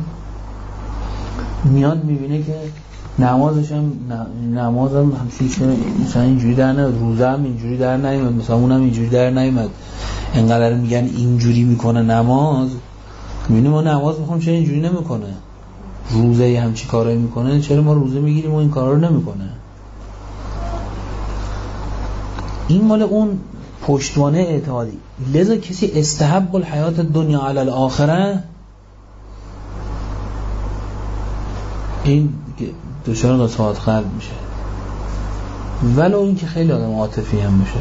میاد میبینه که نمازش هم نماز هم همچنین مثلا اینجوری در نیاد، روزه هم اینجوری در نیاد، مثلا اونم اینجوری در نیاد. انقدر میگن اینجوری میکنه نماز، میبینه ما نماز میخوام چرا اینجوری نمیکنه، روزه هم چی کارایی میکنه، چرا ما روزه میگیریم و این کارا رو نمیکنه. این مال اون پشتوانه اعتقادی. لذا کسی استحب الحیات دنیا علی الاخره، این دچار قساوت قلب میشه، ولو این که خیلی آدم عاطفی هم میشه،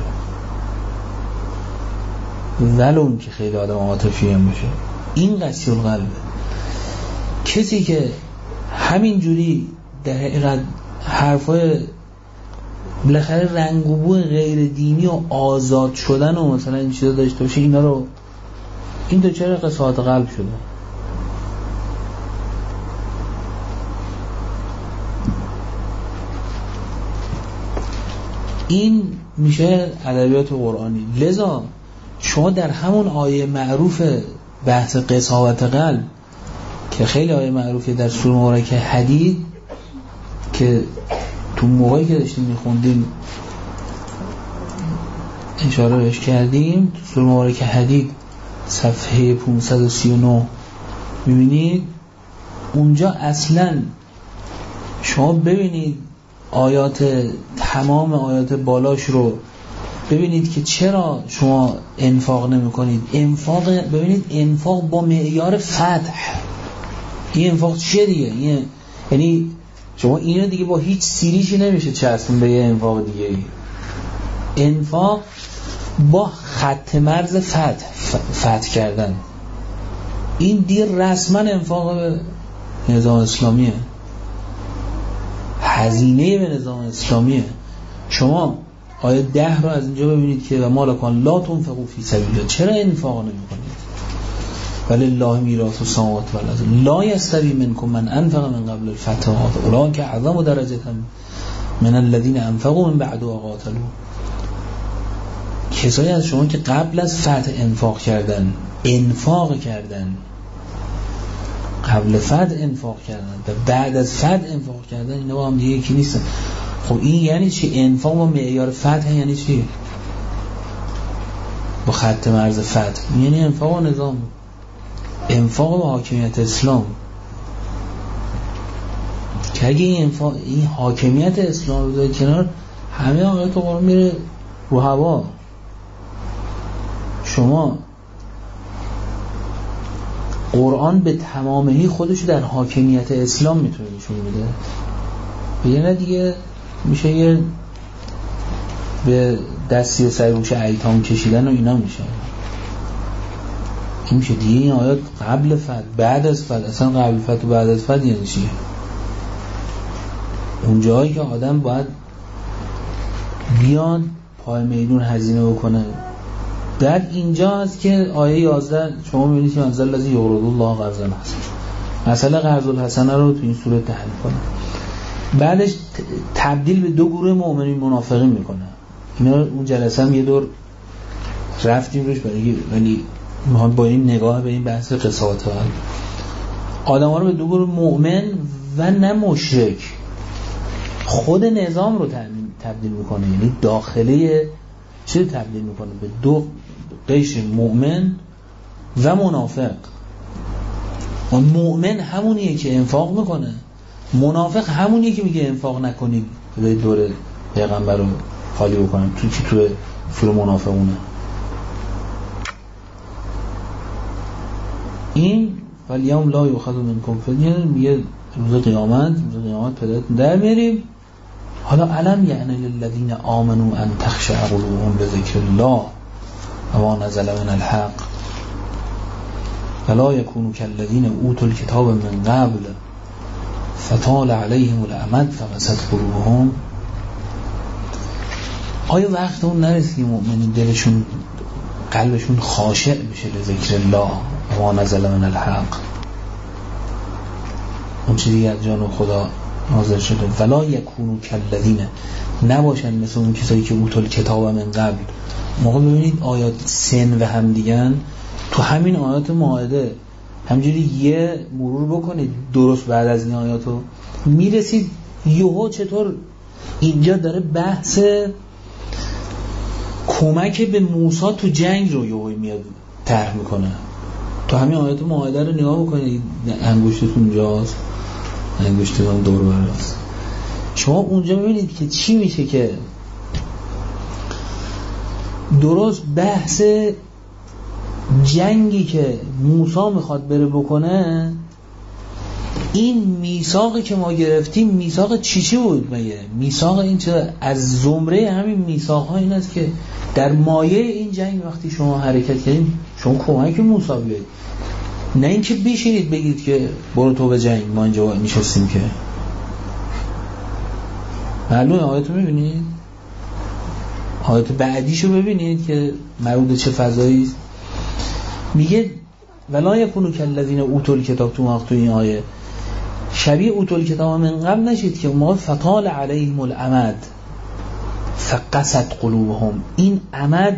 ولو این که خیلی آدم عاطفی هم میشه، این قسیه القلبه. کسی که همین جوری در حقیقت حرفای بالاخره رنگ و بو غیر دینی و آزاد شدن و مثلا این چیزا داشته باشه، اینا رو این دچار قساوت قلب شده. این میشه ادبیات قرآنی. لذا شما در همون آیه معروف بحث قساوت قلب که خیلی آیه معروفی در سوره مبارکه حدید که تو موقعی که داشتیم میخوندیم اشاره بهش کردیم، تو سوره مبارکه حدید صفحه پانصد و سی و نه میبینید اونجا اصلا شما ببینید آیات تمام آیات بالاش رو ببینید که چرا شما انفاق نمی کنید. انفاق ببینید انفاق با معیار فتح، این انفاق چیه دیگه؟ این یعنی شما اینو دیگه با هیچ سیریشی نمیشه چسبون به یه انفاق دیگه ای. انفاق با خط مرز فتح فتح کردن، این دیر رسما انفاق به نظام اسلامیه، هزینه به نظام اسلامیه. شما آیه ده رو از اینجا ببینید که و مالکان لا تنفقوا فی سبیل الله، چرا انفاق نمی کنید؟ ولله میراث السماوات والارض لا یستوی منکم من انفق من قبل الفتح اولئک اعظم درجة من الذین انفقوا من بعد و قاتلوا. کسایی از شما که قبل از فتح انفاق کردن انفاق کردن قبل فتح انفاق کردن و بعد از فتح انفاق کردن، اینا با هم دیگه یکی نیستن. خب این یعنی چی؟ انفاق با معیار فتح یعنی چی؟ با خط مرز فتح یعنی انفاق و نظام، انفاق با حاکمیت اسلام. که اگه این انفاق این حاکمیت اسلام رو بذارید کنار، همه آقایت قرآن میره رو هوا. شما قرآن به تمامی خودشو در حاکمیت اسلام میتونه نشون میده، بگه نه دیگه میشه یه به دستی سرگوش ایتام کشیدن و اینا میشه. این میشه دیگه این آیات قبل فتح بعد از فتح، اصلا قبل فتح و بعد از فتح یعنی چیه؟ اون جایی که آدم باید بیان پای میدون هزینه بکنه. بعد اینجا هست که آیه یازده شما میبینید که انزل الذی یقرض الله قرضا حسنا، مثلا قرض الحسنه رو تو این سوره تحلیل کنه. بعدش تبدیل به دو گروه مؤمنین منافقین میکنه. اینا اون جلسه هم یه دور رفتیم روش، برای ولی ما با این نگاه به این بحث قساوت قلب آدم‌ها رو به دو گروه مؤمن و نه مشرک خود نظام رو تبدیل میکنه. یعنی داخله چه تبدیل میکنه؟ به دو قشر، مؤمن و منافق. و مؤمن همونیه که انفاق میکنه، منافق همونیه که میگه انفاق نکنید به دور پیغمبر رو خالی بکنم. تو کی تو سوره منافقونه؟ این والیوم لا یؤخذ منکم فدیه، میگه روز قیامت، روز قیامت پدرتون در میاریم. حالا علم یعنی للذین آمنوا ان تخشع قلوبهم لذکر الله و ما نزل من الحق ولا یکونوا کالذین اوتوا الکتاب من قبل فطال علیهم الامد فقست قلوبهم. آیا وقت اون نرسید که مؤمنین دلشون، قلبشون خاشع بشه لذکر الله و ما نزل من الحق، اون چیزی از جان خدا نازل شده؟ ولا یکونوا کالذین، نباشن مثل اون کسایی که اوتل کتاب من قبل. موقع ببینید آیات سن و هم دیگن تو همین آیات مائده همجوری یه مرور بکنید درست بعد از این آیاتو میرسید یهو چطور اینجا داره بحث کمک به موسی تو جنگ رو یهو میاد طرح میکنه. تو همین آیات مائده رو نگاه بکنید، انگشتتون اونجاست، انگشتتون دور براست، شما اونجا ببینید که چی میشه که درست بحث جنگی که موسی میخواد بره بکنه، این میثاقی که ما گرفتیم میثاق چی چی بود مگه؟ میثاق این چه از زمره همین میثاق‌ها این است که در مایه این جنگ وقتی شما حرکت کردیم شما کمک موسی بیایید، نه اینکه بشینید بگید که برو تو به جنگ ما اینجا میشستیم. که معلومه آیاتو میبینید، آیات بعدیشو ببینید که مربوط چه فضایی است. میگه ولا یکونوا کالذین اوتوا الکتاب، تو وقت این آیه شبیه اوتوا الکتاب من قبل نشید که ما فطال علیهم الامد فقست قلوبهم. این امد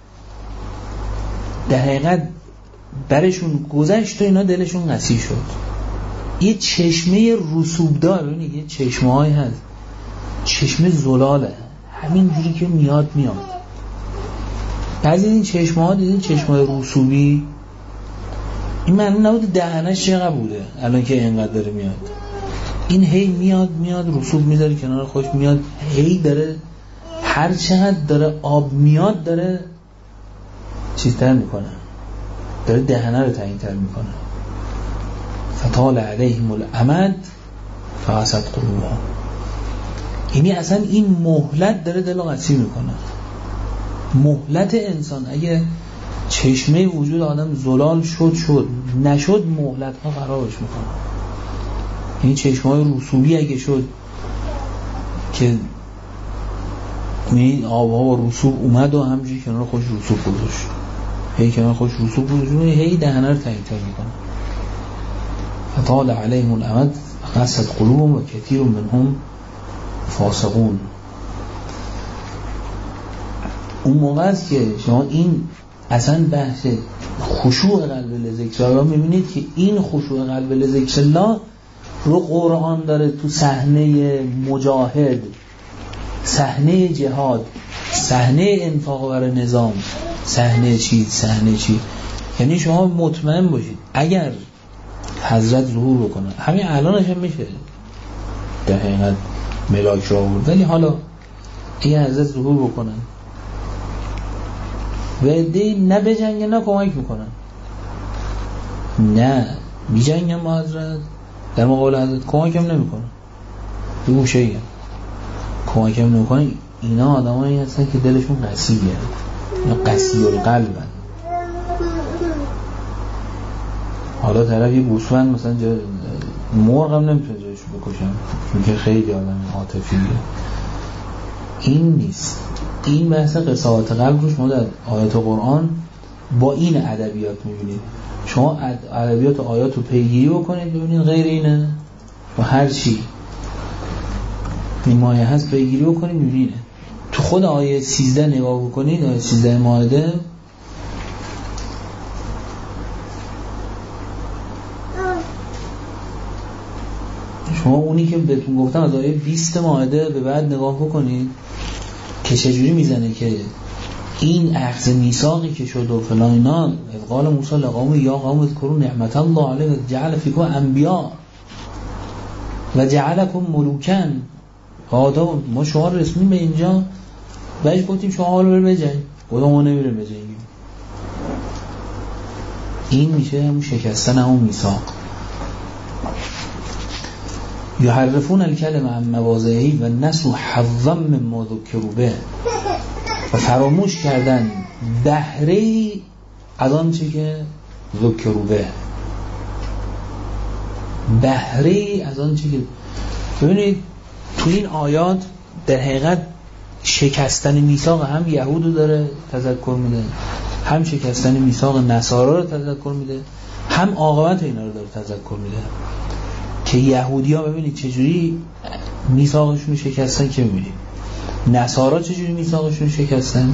در حقیقت برشون گذشت و اینا دلشون قسی شد. یه چشمه رسوب دار، ببینید یه چشمه های هست، چشمه زلاله همین جوری که میاد میاد. بعضی این چشمه ها دیدین چشمه رسوبی، این معنی نبوده دهنش چقدر بوده الان که اینقدر داره میاد. این هی میاد میاد رسوب میذاره کنار خوش میاد، هی داره هر چقدر داره آب میاد داره چیزتر میکنه، داره دهنه رو تعیین تر میکنه. فطال علیهم الامد فقست قلوبهم، یعنی اصلا این مهلت داره دل قسی میکنه. مهلت انسان اگه چشمه وجود آدم زلال شد شد نشد، مهلت ها خرابش میکنه. این چشمه های رسوبی اگه شد که این آبها و رسوب اومد و همجوری کنار خوش رسوب گذاشت، هی کنار خوش رسوب گذاشت، هی دهنه رو تعیین تر میکنه. فطال علیهم الامد فقست قلوبهم و کثیر منهم فاسقون. اون موقع است که شما این اصلا بحث خشوع قلب لذکر الله میبینید که این خشوع قلب لذکر الله رو قرآن داره تو صحنه مجاهد، صحنه جهاد، صحنه انفاق برای نظام، صحنه چیز صحنه چیز. یعنی شما مطمئن باشید اگر حضرت ظهور بکنه، همین الانش هم میشه در حقیقت ملاک را بود، ولی حالا این حضرت ظهور بکنن و عده‌ای نه به جنگ نه کمک میکنن، نه بی جنگ هم با حضرت در مقابل حضرت کمک هم نمیکنن، به اون شیء کمک هم نمیکنن. اینا آدم هایی هستن که دلشون قسیه، اینا قسی القلبن. حالا طرف یه گوسفند مثلا جا مرغ هم نمیتونه جایش بکشن چون که خیلی آدم عاطفیه. این نیست. این بحث قساوت قلب روش ما در آیات قرآن با این ادبیات میبینید. شما ادبیات و آیات رو پیگیری بکنید ببینید غیر اینه و هر چی این مایه هست پیگیری بکنید میبینید. تو خود آیه سیزده نگاه بکنید، آیه سیزده مائده، شما اونی که بهتون گفتم از آیه بیست مائده به بعد نگاه بکنید که چجوری میزنه که این اخذ میثاقی که شد و فلان اینا، قال موسی لقوم یا قوم اذکروا نعمت الله علیکم جعل فیکم انبیاء و جعلکم ملوکا. آدم ما شما رسمی به اینجا بهش گفتیم شما حالا بریم بجنگید، خدا ما نمیره بجنگیم. این میشه همون شکستن همون میثاق. یحرفون الکلم عن مواضعه و نسوا حظا مما ذکروا به، و فراموش کردن بهره از آن چی که ذکروا به، بهره از آن چی که. ببینید تو این آیات در حقیقت شکستن میثاق هم یهودو داره تذکر میده، هم شکستن میثاق نصارا رو تذکر میده، هم عاقبت اینا رو داره تذکر میده که یهودی‌ها ببینید چجوری میثاقشون رو شکستن، که میبینید نصارا چجوری میثاقشون رو شکستن،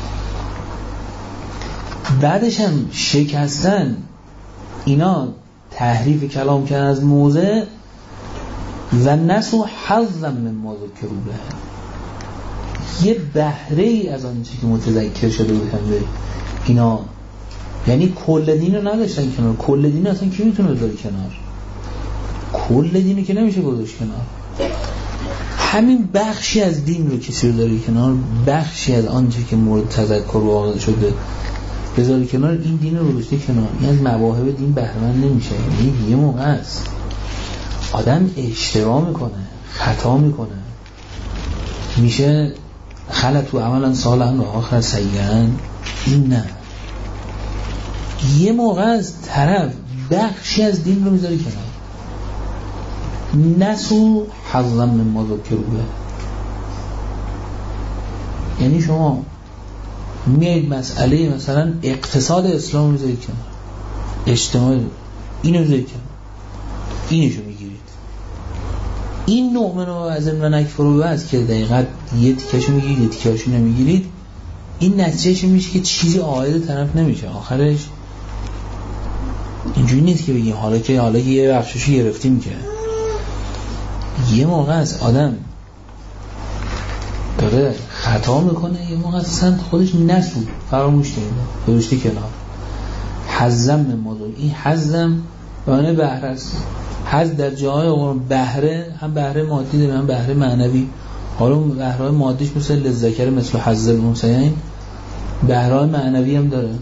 بعدش هم شکستن اینا تحریف کلام کردن از موضع و نسوا حظا مما ذکروا به، یه بهره ای از آن چیزی که متذکر شده بود هم به اینا. یعنی کل دین رو نداشتن کنار. کل دین اصلا کی میتونه بذاره کنار؟ کل دینی که نمیشه گذاشت کنار. همین بخشی از دین رو کسی رو داره کنار، بخشی از آنچه که مورد تذکر واقع شده بذاره کنار، این دین رو گذاشته کنار. این از مواهب دین بهره مند نمیشه. یعنی یه موقع است آدم اشتباه میکنه، خطا میکنه، میشه خلط و عملا صالحا و آخر سیئا. این نه، یه موقع از طرف بخشی از دین رو میذاری کنار، نسوا حظا مما ذکروا به. یعنی شما میایید مسئله مثلا اقتصاد اسلام رو میذارید کنار، اجتماع اینو میذارید کنار، اینشو میگیرید. این نؤمن و عزم و نکفر به است که دقیقاً یه تیکشو میگیرید یه تیکشو نمیگیرید، این نتیجهش میشه که چیزی عائد طرف نمیشه. آخرش اینجوری نیست که بگیم حالا که حالا یه بخششو گرفتیم، که یه موقع از آدم داره خطا میکنه، یه موقع اصلا خودش نسو فراموش کرده گذاشته کنار. حزم موضوع، این حزم به معنی بهره است. حز در جاهای قرآن بهره هم بهره مادی داره هم بهره معنوی. حالا بهره مادیش مثل للذکر مثل حظ الانثیین، بهره معنوی هم داره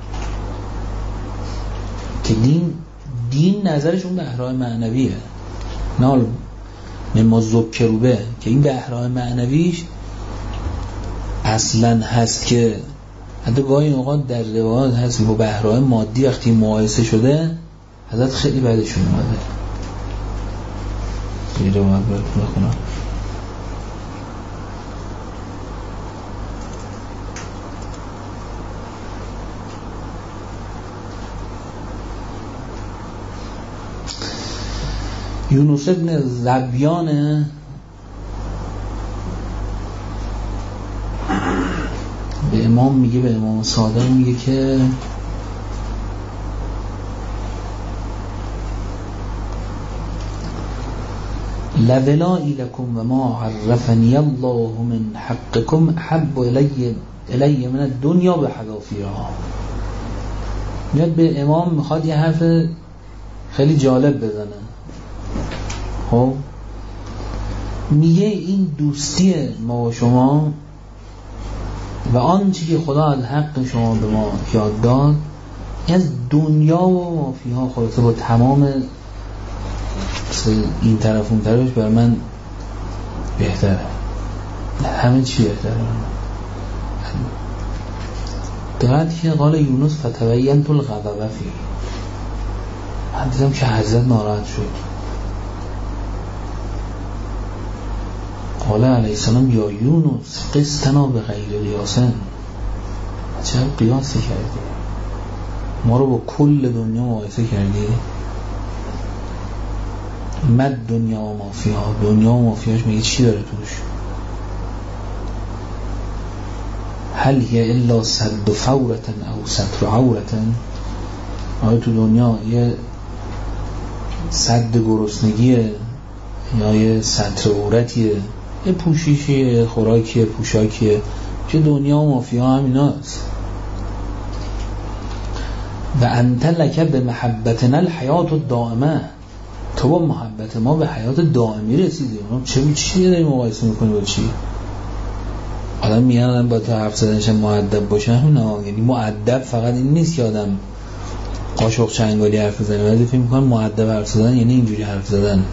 که دین دین نظرش اون بهره معنویه، نه مما ذکروا به، که این بهره معنویش اصلا هست که حتی گاهی اوقات در روایات هست با بهره مادی وقتی مقایسه شده حضرت خیلی بعدشون اومده. این روایت براتون بخونم. یونس ابن ذبیان به امام میگه، به امام صادق میگه که لولایی لکم و ما عرفنی الله من حقکم حب الی الی من الدنیا به حذافیرها. میاد به امام میخواد یه حرف خیلی جالب بزنه. خب میگه این دوستی ما و شما و آنچه که خدا از حق شما به ما یاد داد از دنیا و مافیها خلاصه با تمام این طرف اون طرفش بر من بهتره، همه چی بهتره. دقیقه که قال یونس فتبینت الغضب فی، من دیدم که حضرت ناراحت شد. قال علیه السلام یا یونس قستنا به غیر قیاسن، چه قیاسی کردی؟ ما رو با کل دنیا مقایسه کردی؟ مد دنیا و مافیها، دنیا و مافیاش میگه چی داره توش؟ هل هی الا صد فورتن او ستر عورتن؟ آیا تو دنیا یه صد گرسنگیه یا یه ستر عورتیه، یه پوشیشیه، خوراکیه، پوشاکیه، که دنیا و مافیا هم ایناست. و انت لک به محبتنا الحیات الدائمه، تو با محبت ما به حیات دائمی رسیدی. چه چیه داری مقایسه میکنی با چی؟ آدم میگن آدم با تو حرف زدنش مؤدب باشه، نه یعنی مؤدب فقط این نیست که آدم قاشق چنگالی حرف بزنه، ولی فکر می‌کنم مؤدب حرف زدن یعنی اینجوری حرف زدن.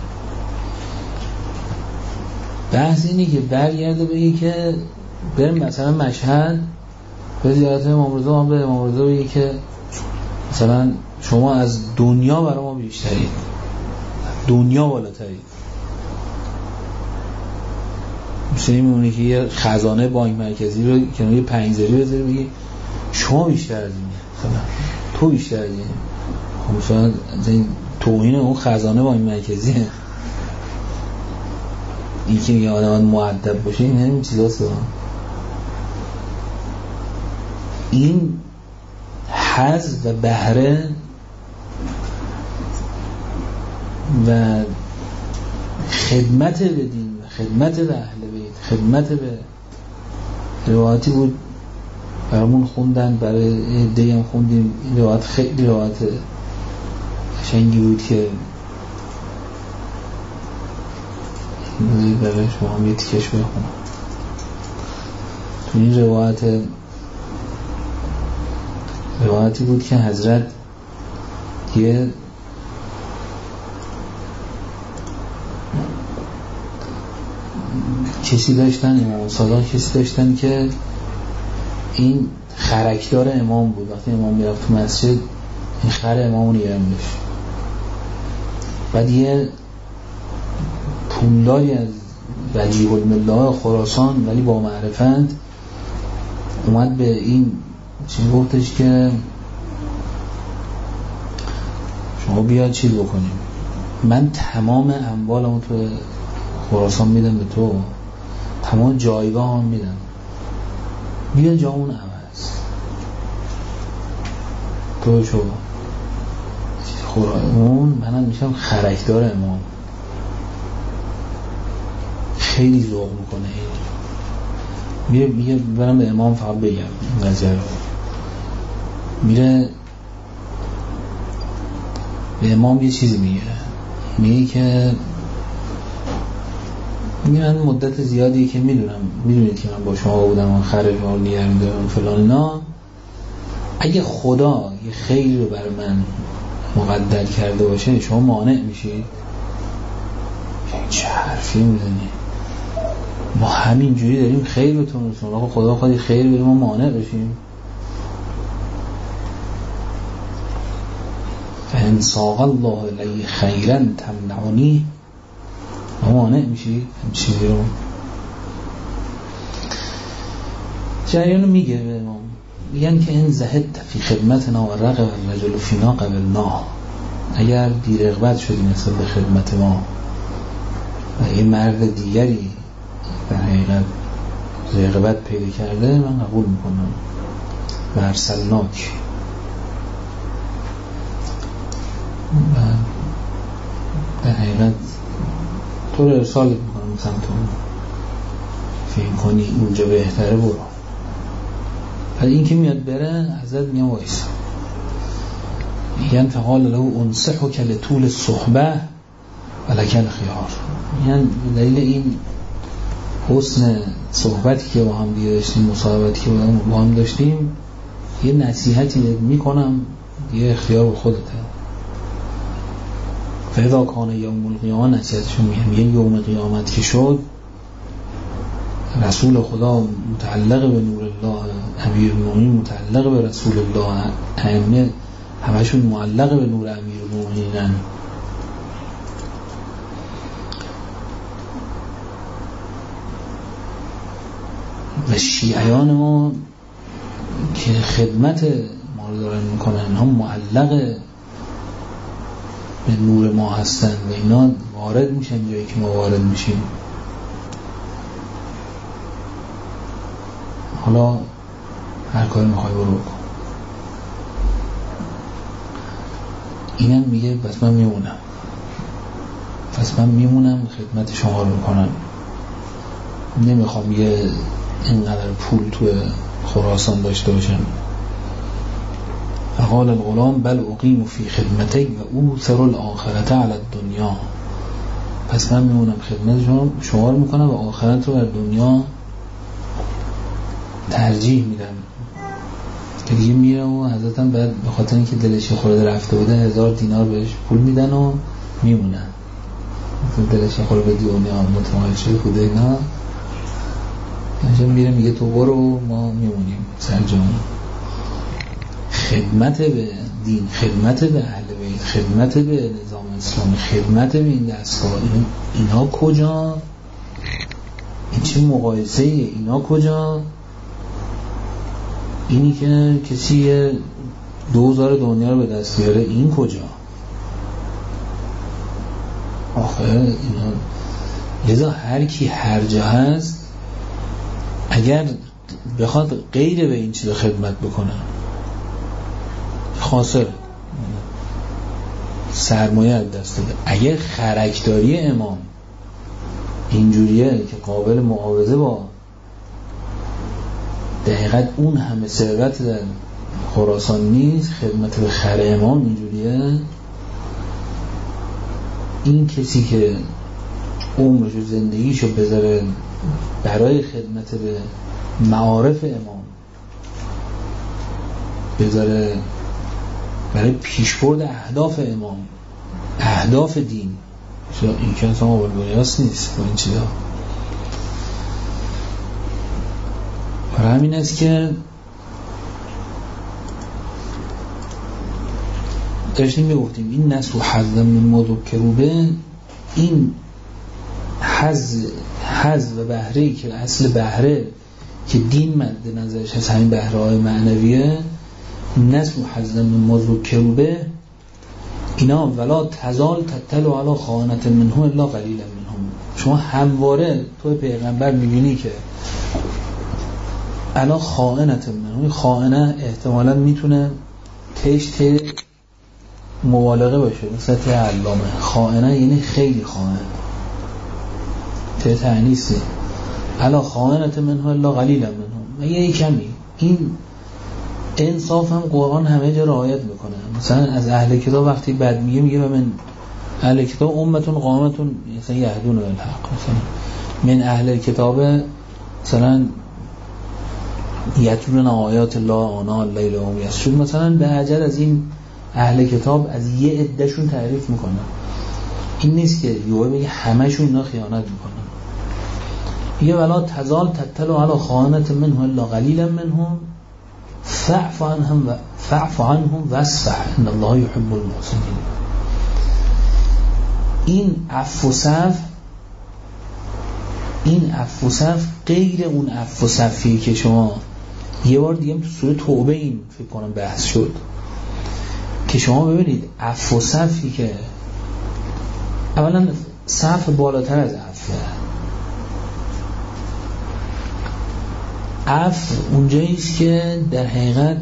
بحث اینه که برگرده بگی که بریم مثلا مشهد به زیارت امام رضا، ما به امام رضا بگی که مثلا شما از دنیا برای ما بیشترید، دنیا بالاترید. مثلا میمونه که یه خزانه بانک مرکزی رو کنار یه پنجذری بذاری بگی شما بیشتر از این، مثلا تو بیشتر از این. خب مثلا توهین اون خزانه بانک مرکزیه. این که میگه آدم مؤدب باشه، این همین چیزاست. این حظ و بهره و خدمت به دین و خدمت به اهل بیت، خدمت به روایتی بود برامون خوندن، برای عده‌ای هم خوندیم. این روایت خیلی روایت قشنگی بود که برای شما هم یه تیکش بخونم. تو این روایت روایتی بود که حضرت یه کسی داشتن، امام صادق کسی داشتن که این خرکدار امام بود. وقتی امام میرفت تو مسجد این خر امام نگرم داشت. بعد یه پولداری از ولی الملاه خراسان ولی با معرفت اومد به این چی گفتش که شما بیا چی بکنیم، من تمام اموالمو تو خراسان میدم به تو، تمام جایگاه هم میدم، بیا جامون عوض تو شو خورایمون، منم میشم خرکدار امام. خیلی ذوق میکنه میره میگه برم به امام فقط بگم نظر رو. میره به امام یه چیزی میگه، میگه که میگه من مدت زیادی که میدونم میدونید که من با شما بودم و خرج ها نیر میدونم فلان اینا، اگه خدا یه خیلی رو برای من مقدر کرده باشه شما مانع میشید؟ چه حرفی میزنی؟ ما همین جوری داریم خیر بتون رسون، خدا خواهی خیر بریم ما مانع بشیم؟ فان ساق الله لی خیرا تمنعنی، ما مانع میشی؟ هم چیزی رو جریان رو میگه به امام، میگن که این زهد فی خدمتنا و رغب الرجل فینا قبلنا، اگر بی‌رغبت شدی نسبت به خدمت ما و یه مرد دیگری در حقیقت رغبت پیدا کرده من قبول میکنم و ارسلناک، و در حقیقت تو رو ارسال میکنم سمت اون، فهم کنی اونجا بهتره برو. ولی این که میاد بره حضرت میگه وایسا، میگن فقال له انصحک لطول الصحبه ولک الخيار، میگن دلیل این حسن صحبتی که با هم دیگه داشتیم، مصاحبتی که با هم داشتیم، یه نصیحتی میکنم، یه اختیار به خودته. فاذا کان یوم القیامه، نصیحتشون میگه یوم قیامت که شد، رسول خدا متعلق به نور الله، امیر المؤمنین متعلق به رسول الله، ائمه همشون معلق به نور امیر المؤمنینن. و شیعیان ما که خدمت ما رو دارن میکنن هم معلق به نور ما هستن و اینا وارد میشن جایی که ما وارد میشیم. حالا هر کاری میخوای برو بکن. اینم میگه بس من میمونم، پس من میمونم خدمت شما رو میکنم، نمیخوام یه اینقدر پول تو خراسان داشته باشن. فقال الغلام بل اقیم فی خدمتی و اوثر الاخرة علی الدنیا، پس من میمونم خدمت شما، شمار میکنم و آخرت رو بر دنیا ترجیح میدم. که دیگه میرم و حضرتم بعد به خاطر اینکه دلش خورده رفته بوده هزار دینار بهش پول میدن و میمونن، دلش خورده به دنیا متمایل شده بوده اینا، اینجا میره میگه تو برو ما میمونیم سرجمون. خدمت به دین، خدمت به اهل بیت، خدمت به نظام اسلامی، خدمت به این دستگاه، اینا کجا؟ این چه مقایسه ایه؟ اینا کجا؟ اینی که کسی دوزار دنیا رو به دست بیاره، این کجا؟ آخه اینا لذا هر کی هر جا هست اگر بخواد غیر به این چیز خدمت بکنه خاسر، سرمایه از دست داده. اگر خرکداری امام اینجوریه که قابل معاوضه با دقیقاً اون همه ثروت در خراسان نیست، خدمت به خر امام اینجوریه، این کسی که عمرش و زندگیشو بذاره برای خدمت به معارف امام، بذاره برای پیشبرد اهداف امام، اهداف دین، این که اصلا قابل قیاس نیست با این چیزا. برای همین است که داشتیم میگفتیم این نسو حظ من ما ذکروا به، این حظ حظ و بهره‌ای که اصل بهره که دین مد نظرش هست همین بهره‌های معنویه، نسو حظ من ما ذکروا به اینا ولا تزال تتلو علی خائنة منهم الا قلیلا منهم. شما همواره تو پیغمبر میبینی که الا خائنة منهم، خائنه احتمالاً میتونه تشت مبالغه باشه، مثل ته علامه، خائنه یعنی خیلی خائن، ته تعنیسه، الا خائنة منهم الا قلیلا منهم، یه کمی. این انصاف هم قرآن همه جا رعایت میکنه. مثلا از اهل کتاب وقتی بد میگه میگه من اهل کتاب امتون قامتون مثلا یهدون بالحق، مثلا من اهل کتاب مثلا یتلون آیات الله آناء اللیل و هم یسجدون، مثلا به عجل از این اهل کتاب از یه عدهشون تعریف میکنه. این نیست که یوه بگه همهشون اینا خیانت میکنن. میگه ولا تزال تتلو علی خائنة منهم الا قلیلا منهم فاعف عنهم و فاعف عنهم واصفح ان الله يحب المحسنین. این عفو و صفح، این عفو و صفح غیر اون عفو و صفحی که شما یه بار دیگه تو سوره توبه این فکر کنم بحث شد که شما ببینید عفو و صفحی که اولا صفح بالاتر از عفو، عفو اونجاییست که در حقیقت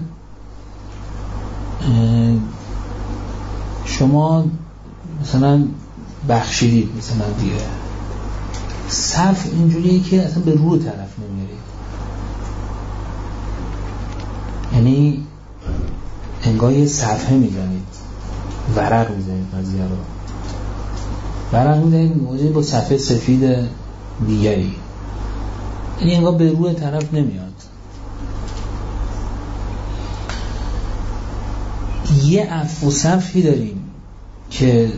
شما مثلا بخشیدید مثلا دیگه. صفح اینجوریه که اصلا به روی طرف نمیارید، یعنی انگار یه صفحه میزنید، ورق میزنید، قضیه رو ورق میزنید موضوعی با صفحه سفید دیگری، یعنی انگار به روی طرف نمیاد. یه عفو صفحی داریم که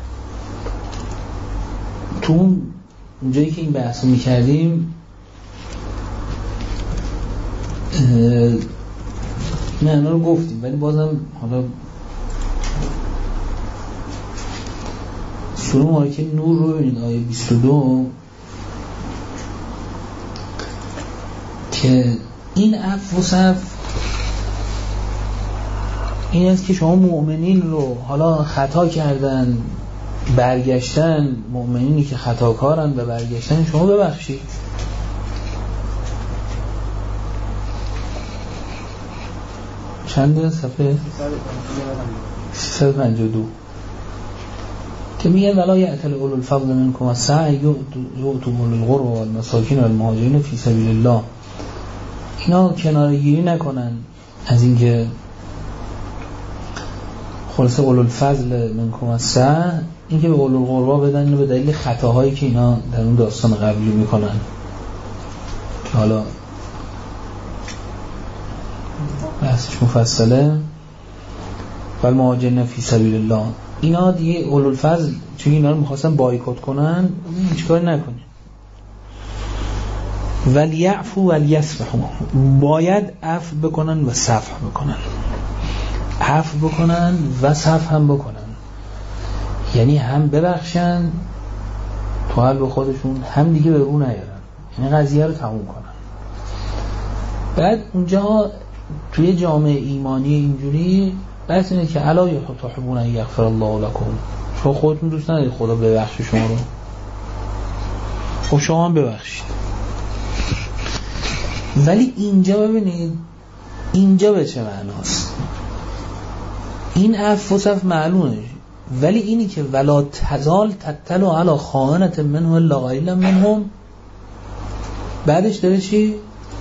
تو اون اونجایی که این بحث رو میکردیم نه اینا رو گفتیم، ولی بازم حالا سوره مبارکه نور رو ببینید آیه بیست و دو که این عفو و صفح این است که شما مؤمنین رو حالا خطا کردن برگشتن، مؤمنینی که خطاکارن و برگشتن شما ببخشید. چند صفحه؟ سیصد و پنجاه و دو که میگن ولا یأتل اولو الفضل منکم والسعی یؤتوا اولو القربى والمساکین والمهاجرین فی سبیل الله اینا کناره‌گیری نکنن از اینکه خلاصه اولو الفضل منکم السعه، اینکه به اولو القربا بدن اینو به دلیل خطاهایی که اینا در اون داستان قبلی میکنن که حالا بحثش مفصله. والمهاجرین فی سبیل الله، اینا دیگه اولو الفضل چون اینا رو میخواستن بایکوت کنن، هیچ کاری نکنن. ولیعفو ولیصفحوا، باید عفو بکنن و صفح بکنن. عفو بکنن و صفح هم بکنن، یعنی هم ببخشن تو قلب خودشون، هم دیگه به رو نیارن، یعنی قضیه رو تموم کنن. بعد اونجا توی جامعه ایمانی اینجوری بحث اینه که الا تحبون ان یغفر الله لكم، شما خودتون دوست ندارید خدا ببخشه شما رو، خب شما هم ببخشید. ولی اینجا ببینید اینجا به چه معناست؟ این عفو و صفح معلومه، ولی اینی که ولا تزال تطلع علی خائنة منه الا قلیلا منهم، بعدش داره چی؟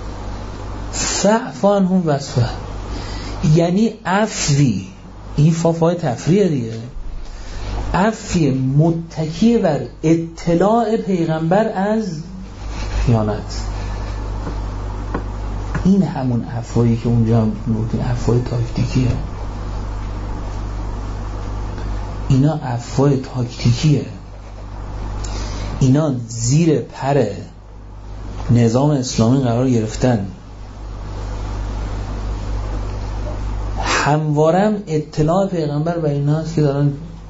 فاعف عنهم واصفح، یعنی عفوی، این فافای تفریه دیگه، عفوی متکی بر اطلاع پیغمبر از خیانت. این همون عفویی که اونجا هم گفتیم عفوی تاکتیکیه، اینا عفوی تاکتیکیه، اینا زیر پر نظام اسلامی قرار گرفتن، هموارم اطلاع پیغمبر به اینا هست که دارن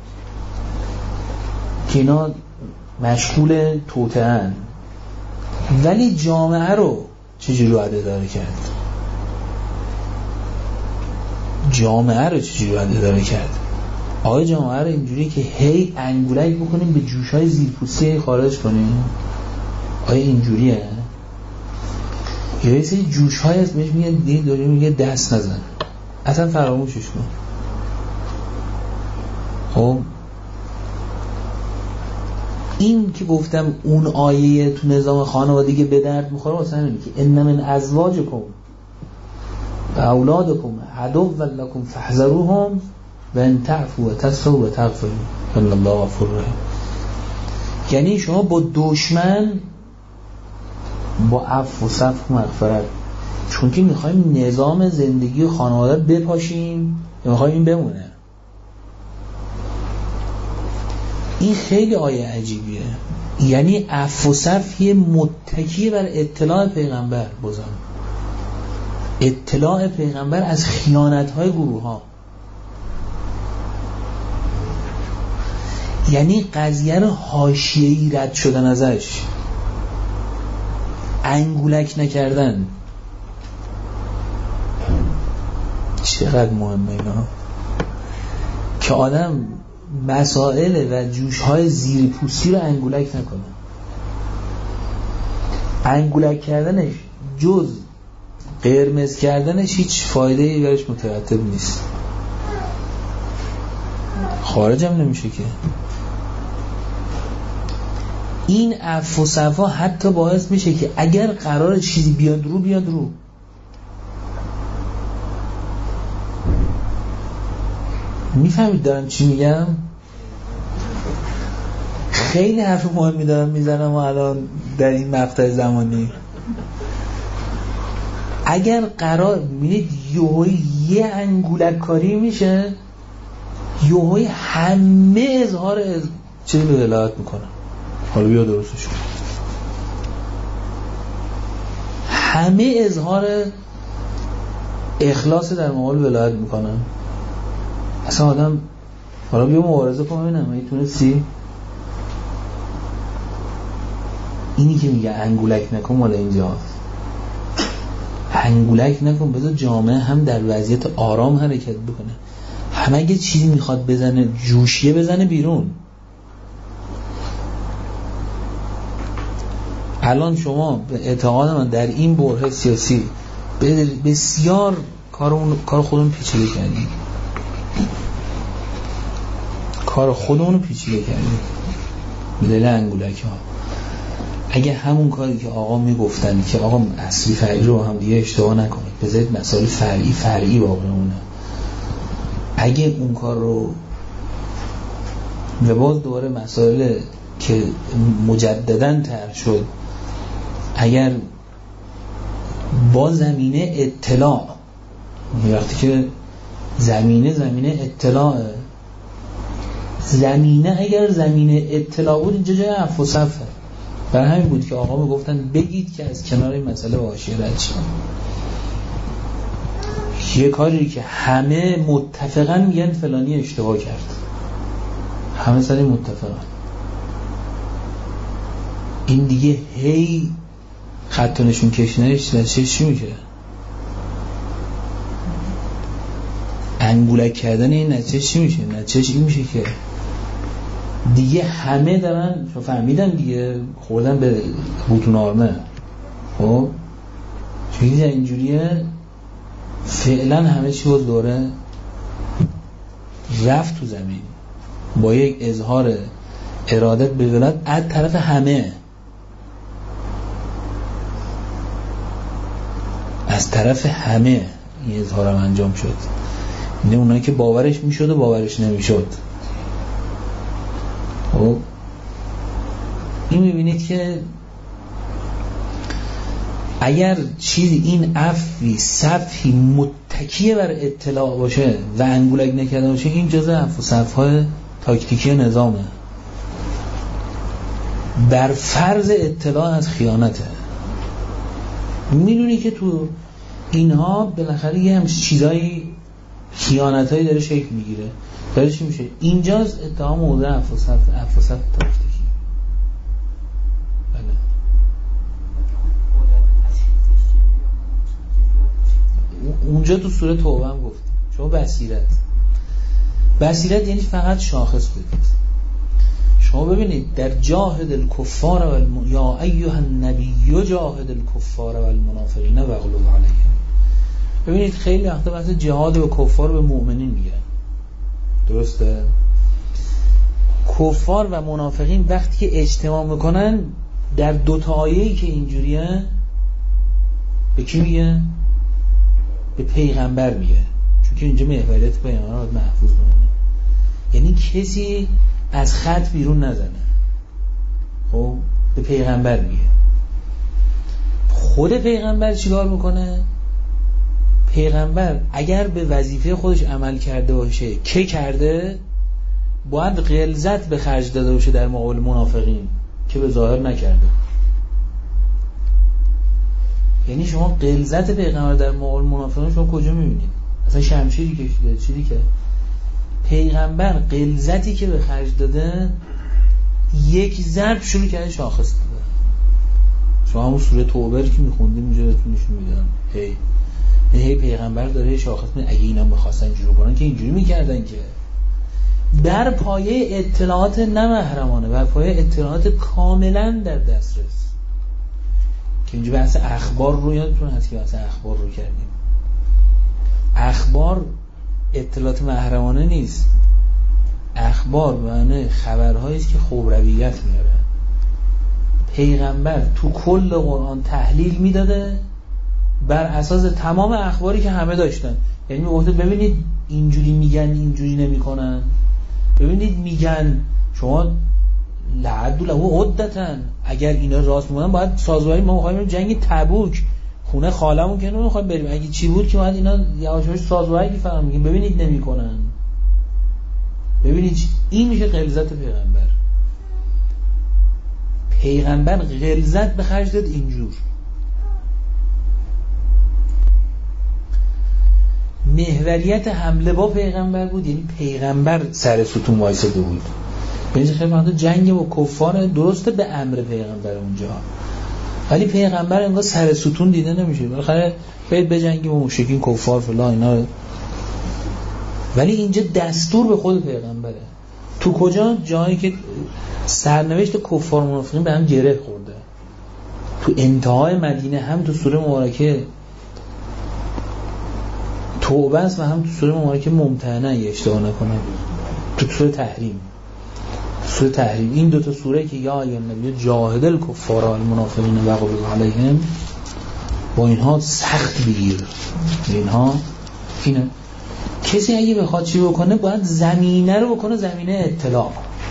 که اینا مشغول توطئه‌اند، ولی جامعه رو چجوری باید اداره کرد؟ جامعه رو چجوری باید اداره کرد؟ آقای جامعه رو اینجوری که هی انگولک بکنیم به جوش‌های زیرپوستی خارج کنیم؟ آیا اینجوریه؟ یه سری جوش‌های هست بهش میگه دیگه داره میگه دست نزن، اصلا فراموشش کن. خب این که گفتم اون آیه تو نظام خانوادگی به درد میخوره واسه همینه که ان من ازواجکم و اولادکم عدو لکم فاحذروهم و ان تعفوا و تصفحوا و تغفروا ان الله غفور رحیم. یعنی شما با دشمن با عفو و صفح و مغفرت، چون که میخوایم نظام زندگی و خانواده بپاشیم یا میخوایم این بمونه. این خیلی آیه عجیبیه، یعنی عفو و صفح متکی بر اطلاع پیغمبر، بازم اطلاع پیغمبر از خیانت‌های گروه ها، یعنی قضیه رو حاشیه‌ای رد شدن ازش، انگولک نکردن. چقدر مهمه اینا که آدم مسائل و جوش‌های زیر پوستی رو انگولک نکنه. انگولک کردنش جز قرمز کردنش هیچ فایده‌ای برش مترتب نیست، خارج هم نمیشه که. این عفو و صفا حتی باعث میشه که اگر قرار چیزی بیاد رو بیاد رو. میفهمید دارم چی میگم؟ خیلی حرف مهمی دارم میزنم و الان در این مقطع زمانی اگر قرار میبینید یوهی یه انگولک کاری میشه، یوهی همه اظهار از چیزی به ولایت میکنه. حالا بیا درستش کن. همه اظهار اخلاص در مقابل ولایت میکنن. اصلا آدم حالا بیا مبارزه کن ببینم اگه تونستی. اینی که میگه انگولک نکن مال اینجاست. انگولک نکن، بذار جامعه هم در وضعیت آرام حرکت بکنه. همه اگه چیزی میخواد بزنه جوشیه بزنه بیرون. الان شما به اعتقاد من در این بره سیاسی بسیار کارمون کار خودمون پیچیده کردیم. کار خودمون رو پیچیده کردیم به دلیل انگولک ها. اگه همون کاری که آقا میگفتن که آقا اصلی فرعی رو هم دیگه اشتباه نکنید، بذارید مسائل فرعی فرعی باقی مونه، اگه اون کار رو و باز دوباره مسائل که مجدداً طرح شد، اگر با زمینه اطلاع، وقتی که زمینه زمینه اطلاع، زمینه اگر زمینه اطلاع بود اینجا جای عفو و صفحه. برای همین بود که آقا میگفتن بگید که از کنار این مسئله با حاشیه رد شید. یه کاری که همه متفقاً میگن فلانی اشتباه کرد، همه سری متفقاً، این دیگه هی خط و نشون کشیدنش نتیجه چی میشه؟ انگولک کردن این نتیجه چی میشه؟ نتیجه این میشه که دیگه همه دارن فهمیدن دیگه، خوردن به بوتون آرمه. خب چیزی اینجوریه، فعلا همه چی باز دوره رفت تو زمین با یک اظهار ارادت به ولایت از طرف همه، از طرف همه این اظهارم انجام شد. یعنی اونایی که باورش میشد و باورش نمیشد. خب این میبینید که اگر چیزی این عفوی صفحی متکیه بر اطلاع باشه و انگولک نکرده باشه، این جزء عفو صفحای تاکتیکی نظامه. بر فرض اطلاع از خیانته. میدونی که تو اینها بالاخره یه همچین چیزایی، خیانتایی داره شکل میگیره. داره چی میشه؟ اینجاست اتهام موضع عفو صفحه عفو صفحه تاکتیکی. بله. اونجا تو سوره توبه هم گفت شما بصیرت بصیرت یعنی فقط شاخص بدید. شما ببینید در جاهد الکفار و الم... یا ایها النبی جاهد الکفار و المنافقین واغلظ علیهم. ببینید خیلی وقتا بحث جهاد به کفار به مؤمنین میگن، درسته؟ کفار و منافقین وقتی که اجتماع میکنن در دو تا آیه‌ای که اینجوریه به کی میگه؟ به پیغمبر میگه، چون که اینجا محوریت پیغمبر باید محفوظ بمونه. یعنی کسی از خط بیرون نزنه. خب به پیغمبر میگه. خود پیغمبر چیکار میکنه؟ پیغمبر اگر به وظیفه خودش عمل کرده باشه که کرده، باید غلظت به خرج داده باشه در مقابل منافقین که به ظاهر نکرده. یعنی شما غلظت پیغمبر در مقابل منافقین شما کجا میبینید؟ اصلا شمشیری کشیده، چیزی که پیغمبر غلظتی که به خرج داده، یک ضرب شروع کرده شاخص داده. شما همون سوره توبه که میخوندیم اونجا بهتون نشون میدم، هی هی پیغمبر داره شاخص میده. اگه اینا میخواستن اینجوری کنن که اینجوری میکردن، که بر پایه اطلاعات نمحرمانه، بر پایه اطلاعات کاملا در دسترس. که اینجا بحث اخبار رو یادتون هست که بحث اخبار رو کردیم. اخبار اطلاعات محرمانه نیست، اخبار معنی خبرهایی است که خبرویت میاره. پیغمبر تو کل قرآن تحلیل میداده بر اساس تمام اخباری که همه داشتن. یعنی میگفته ببینید اینجوری میگن اینجوری نمیکنن، ببینید میگن شما لعدو له عدتن، اگر اینا راست میگن باید سازواری، ما میخوایم جنگ تبوک خونه خالمون که نمیخوایم بریم، اگه چی بود که باید اینا یواش یواش سازواری فهم میگیم. ببینید نمیکنن. ببینید این میشه غلظت پیغمبر. پیغمبر غلظت به خرج داد اینجور. محوریت حمله با پیغمبر بود، یعنی پیغمبر سر ستون وایساده بود. ببینید خیلی وقتا جنگ با کفار درسته به امر پیغمبر اونجا، ولی پیغمبر انگار سر ستون دیده نمیشه. بالاخره باید بجنگیم با مشرکین کفار فلان اینا، ولی اینجا دستور به خود پیغمبره. تو کجا؟ جایی که سرنوشت کفار و منافقین به هم گره خورده. تو انتهای مدینه، هم تو سوره مبارکه توبه است و هم تو سوره مبارکه ممتحنه، اگه اشتباه نکنم تو سوره تحریم. سوره تحریم. این دوتا سوره که یا ایها النبی جاهد الکفار والمنافقین واغلظ علیهم، با اینها سخت بگیر. اینها اینه کسی اگه بخواد چی بکنه باید زمینه رو بکنه، زمینه اطلاع،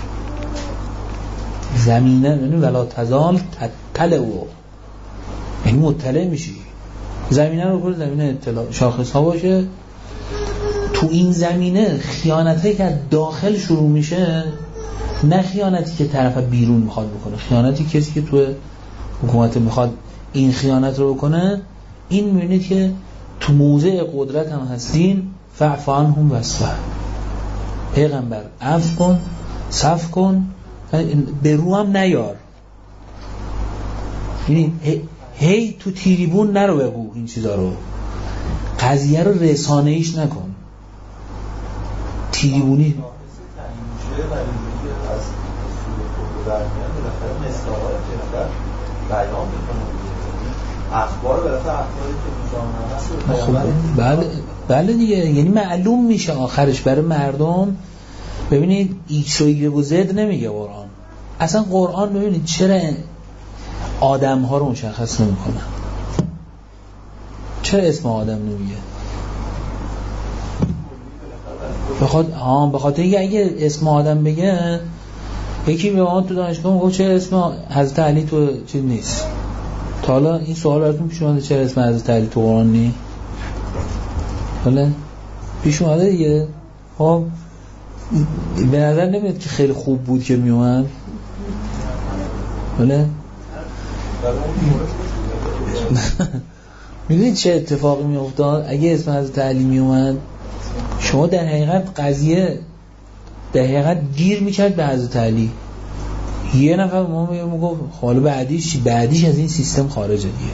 زمینه یعنی ولا تزال تطلع، یعنی مطلع میشی. زمینه رو بکنه زمینه اطلاع، شاخص ها باشه. تو این زمینه خیانتی که داخل شروع میشه، نه خیانتی که طرف بیرون میخواد بکنه، خیانتی کسی که تو حکومت میخواد این خیانت رو بکنه. این میبینید که تو موضع قدرت هم هستین، فاعف عنهم واصفح، پیغمبر عفو کن، صفح کن، به رو هم نیار. یعنی هی تو تریبون نرو بگو این چیزا رو، قضیه رو رسانه ایش نکن. تریبونی اخبار بالاخره اخباری که میزانه هست بله بله دیگه، یعنی معلوم میشه آخرش برای مردم. ببینید ایکس و ایگرگ و زد نمیگه قرآن. اصلا قرآن ببینید چرا آدم ها رو مشخص نمیکنه، چرا اسم آدم نمیگه؟ بخاطر ها بخاطر اینکه اگه اسم آدم بگه، یکی به ما تو دانشگاه میگه چرا اسم حضرت علی تو چیز نیست؟ تا حالا این سوال براتون پیش اومده چرا اسم حضرت علی تو قرآن نیست؟ حالا پیش اومده دیگه. خب به نظر نمیاد که خیلی خوب بود که میومد. حالا میدونید چه اتفاقی میافتاد اگه اسم حضرت علی میومد؟ شما در حقیقت قضیه در حقیقت گیر میکرد به حضرت علی. یه نفر ما میگفت حالا بعدیش بعدیش از این سیستم خارجه دیگه،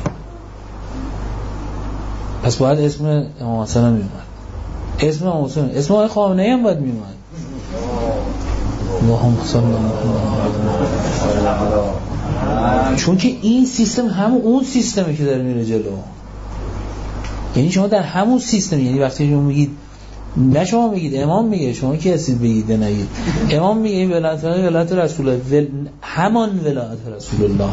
پس باید اسم امام حسن هم میومد، اسم امام حسن، اسم آقای خامنه‌ای هم باید میومد. اللهم صل علی محمد. چون که این سیستم همون اون سیستمی که داره میره جلو. یعنی شما در همون سیستم، یعنی وقتی شما میگید، نه شما میگید امام میگه، شما کی هستید بگید نگید. امام میگه ولایت ولایت رسول الله، ول... همان ولایت رسول الله.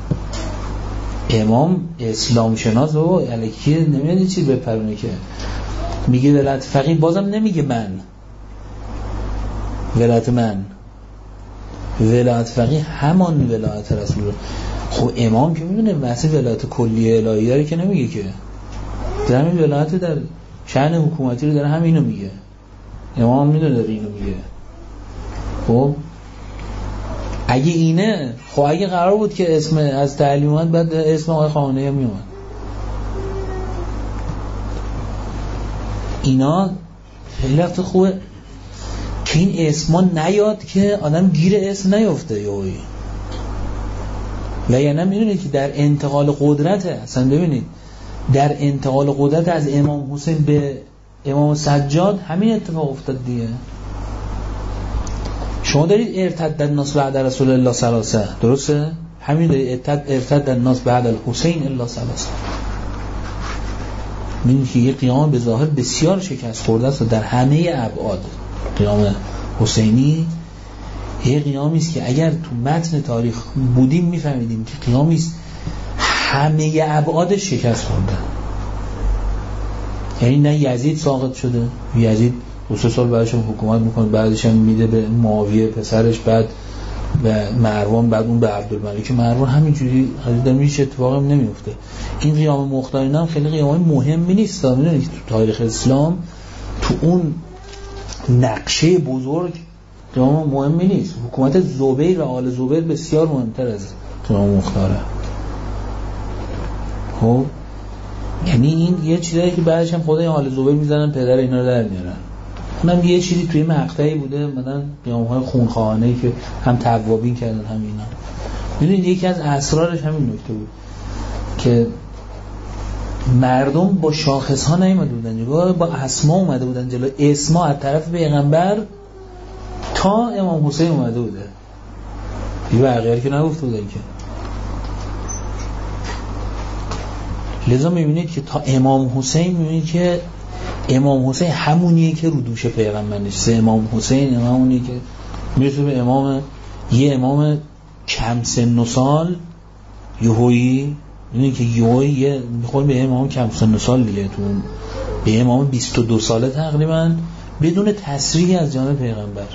امام اسلام شناس و الکی نمیاد چی بپرونه که میگه ولایت فقیه، بازم نمیگه من ولایت من، ولایت فقیه همان ولایت رسول الله. خب امام که میدونه واسه ولایت کلیه الهیه رو که نمیگه که، در همین ولایت در شأن حکومتی رو داره همینو میگه. امام میدونه داره اینو میگه. خب اگه اینه، خب اگه قرار بود که اسم از تعلیمات بعد اسم آقای خامنه‌ای هم میومد. اینا خیلی وقت خوبه که این اسما نیاد که آدم گیر اسم نیفته یهویی. و یعنی میدونید که در انتقال قدرت، اصلا ببینید در انتقال قدرت از امام حسین به امام سجاد همین اتفاق افتاد دیگه. شما دارید ارتد الناس بعد رسول الله ثلاثه، درسته؟ همین دارید ارتد الناس بعد الحسین الا ثلاثه. می‌بینید که یه قیام به ظاهر بسیار شکست خورده است در همه ابعاد. قیام حسینی یه قیامی است که اگر تو متن تاریخ بودیم می‌فهمیدیم که قیامی است همه ابعادش شکست خورده. یعنی نه یزید ساقط شده، یزید دو سه سال بعدش هم حکومت میکنه، بعدش هم میده به معاویه پسرش، بعد به مروان، بعد اون به عبدالملک مروان. همینجوری حدیدا هیچ اتفاقی هم نمیفته. این قیام مختارین هم خیلی قیام مهمی نیست. میدونید که تو تاریخ اسلام تو اون نقشه بزرگ قیام مهمی نیست. حکومت زبیر و آل زبیر بسیار مهمتر از قیام مختاره. خب یعنی این یه چیزایی که بعدش هم خدای آل زبیر میزنن پدر اینا رو در میارن. اونم یه چیزی توی مقطعی بوده مثلا قیام‌های خونخواهانه‌ای که هم توابین کردن هم اینا. ببینید یکی از اسرارش همین نکته بود که مردم با شاخص‌ها نیومده بودن جلو، با اسما اومده بودن جلو. اسما از طرف پیغمبر تا امام حسین اومده بوده، یه بقیه که نگفته بودن که. لذا میبینید که تا امام حسین میبینید که امام حسین همونیه که رو دوش پیغمبر نشسته. امام حسین همونیه که میرسه به امام یه امام کم سن و سال یهویی اینه که یهویی میخواد به امام کم سن و سال دیگه تو به امام بیست و دو ساله تقریبا بدون تصریحی از جانب پیغمبر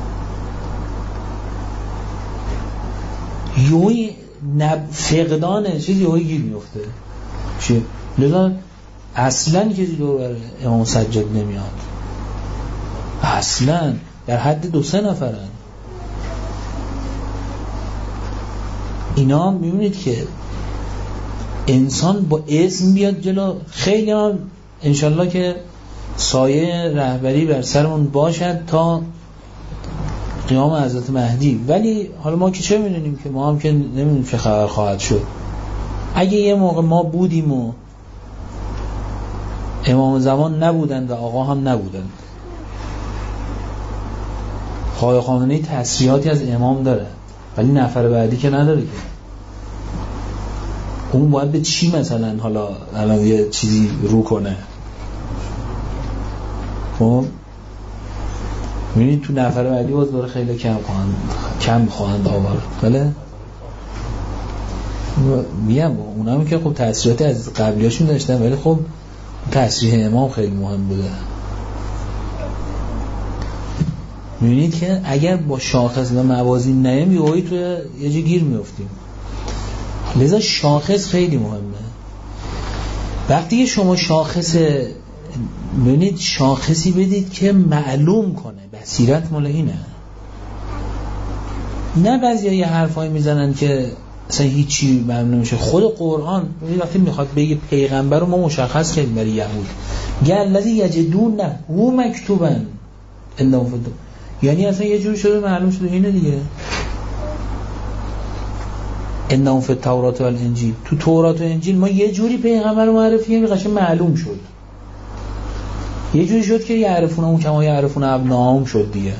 یهویی نب... فقدان چیزی یهویی گیر میفته چی؟ لذا اصلا کسی دور بر امام سجاد نمیاد اصلا در حد دو سه نفرن اینا میبینید که انسان با اسم بیاد جلو. خیلی هم انشالله که سایه رهبری بر سرمون باشد تا قیام حضرت مهدی، ولی حالا ما که چه میدونیم که ما هم که نمیدونیم چه خبر خواهد شد. اگه یه موقع ما بودیم و امام زمان نبودند و آقا هم نبودند، خواهی خامنه‌ای تصریحاتی از امام داره ولی نفر بعدی که نداره که اون باید به چی مثلا حالا الان یه چیزی رو کنه. خب می‌بینید تو نفر بعدی باز داره خیلی کم خواهند کم خواهند آورد. بله میگم اونا هم که خب تأثیراتی از قبلیاشون داشتن ولی خب تصریح امام خیلی مهم بوده. می‌بینید که اگر با شاخص و موازین نیم یهویی تو یه جا گیر میافتیم. لذا شاخص خیلی مهمه. وقتی شما شاخص ببینید شاخصی بدید که معلوم کنه، بصیرت مال اینه. نه بعضیا یه حرفایی میزنن که اصلا هیچی معلوم نمیشه. خود قرآن وقتی میخواد بگه پیغمبر رو ما مشخص کردیم برای یهود، گل الذی یجدون نه هو مکتوبن الا یعنی اصلا یه جور شده معلوم شده اینه دیگه. انهم فی التوراة والانجیل، تو تورات و انجیل ما یه جوری پیغمبر رو معرفی کردیم قشنگ معلوم شد. یه جوری شد که یعرفونهم کما یعرفون ابناءهم شد دیگه.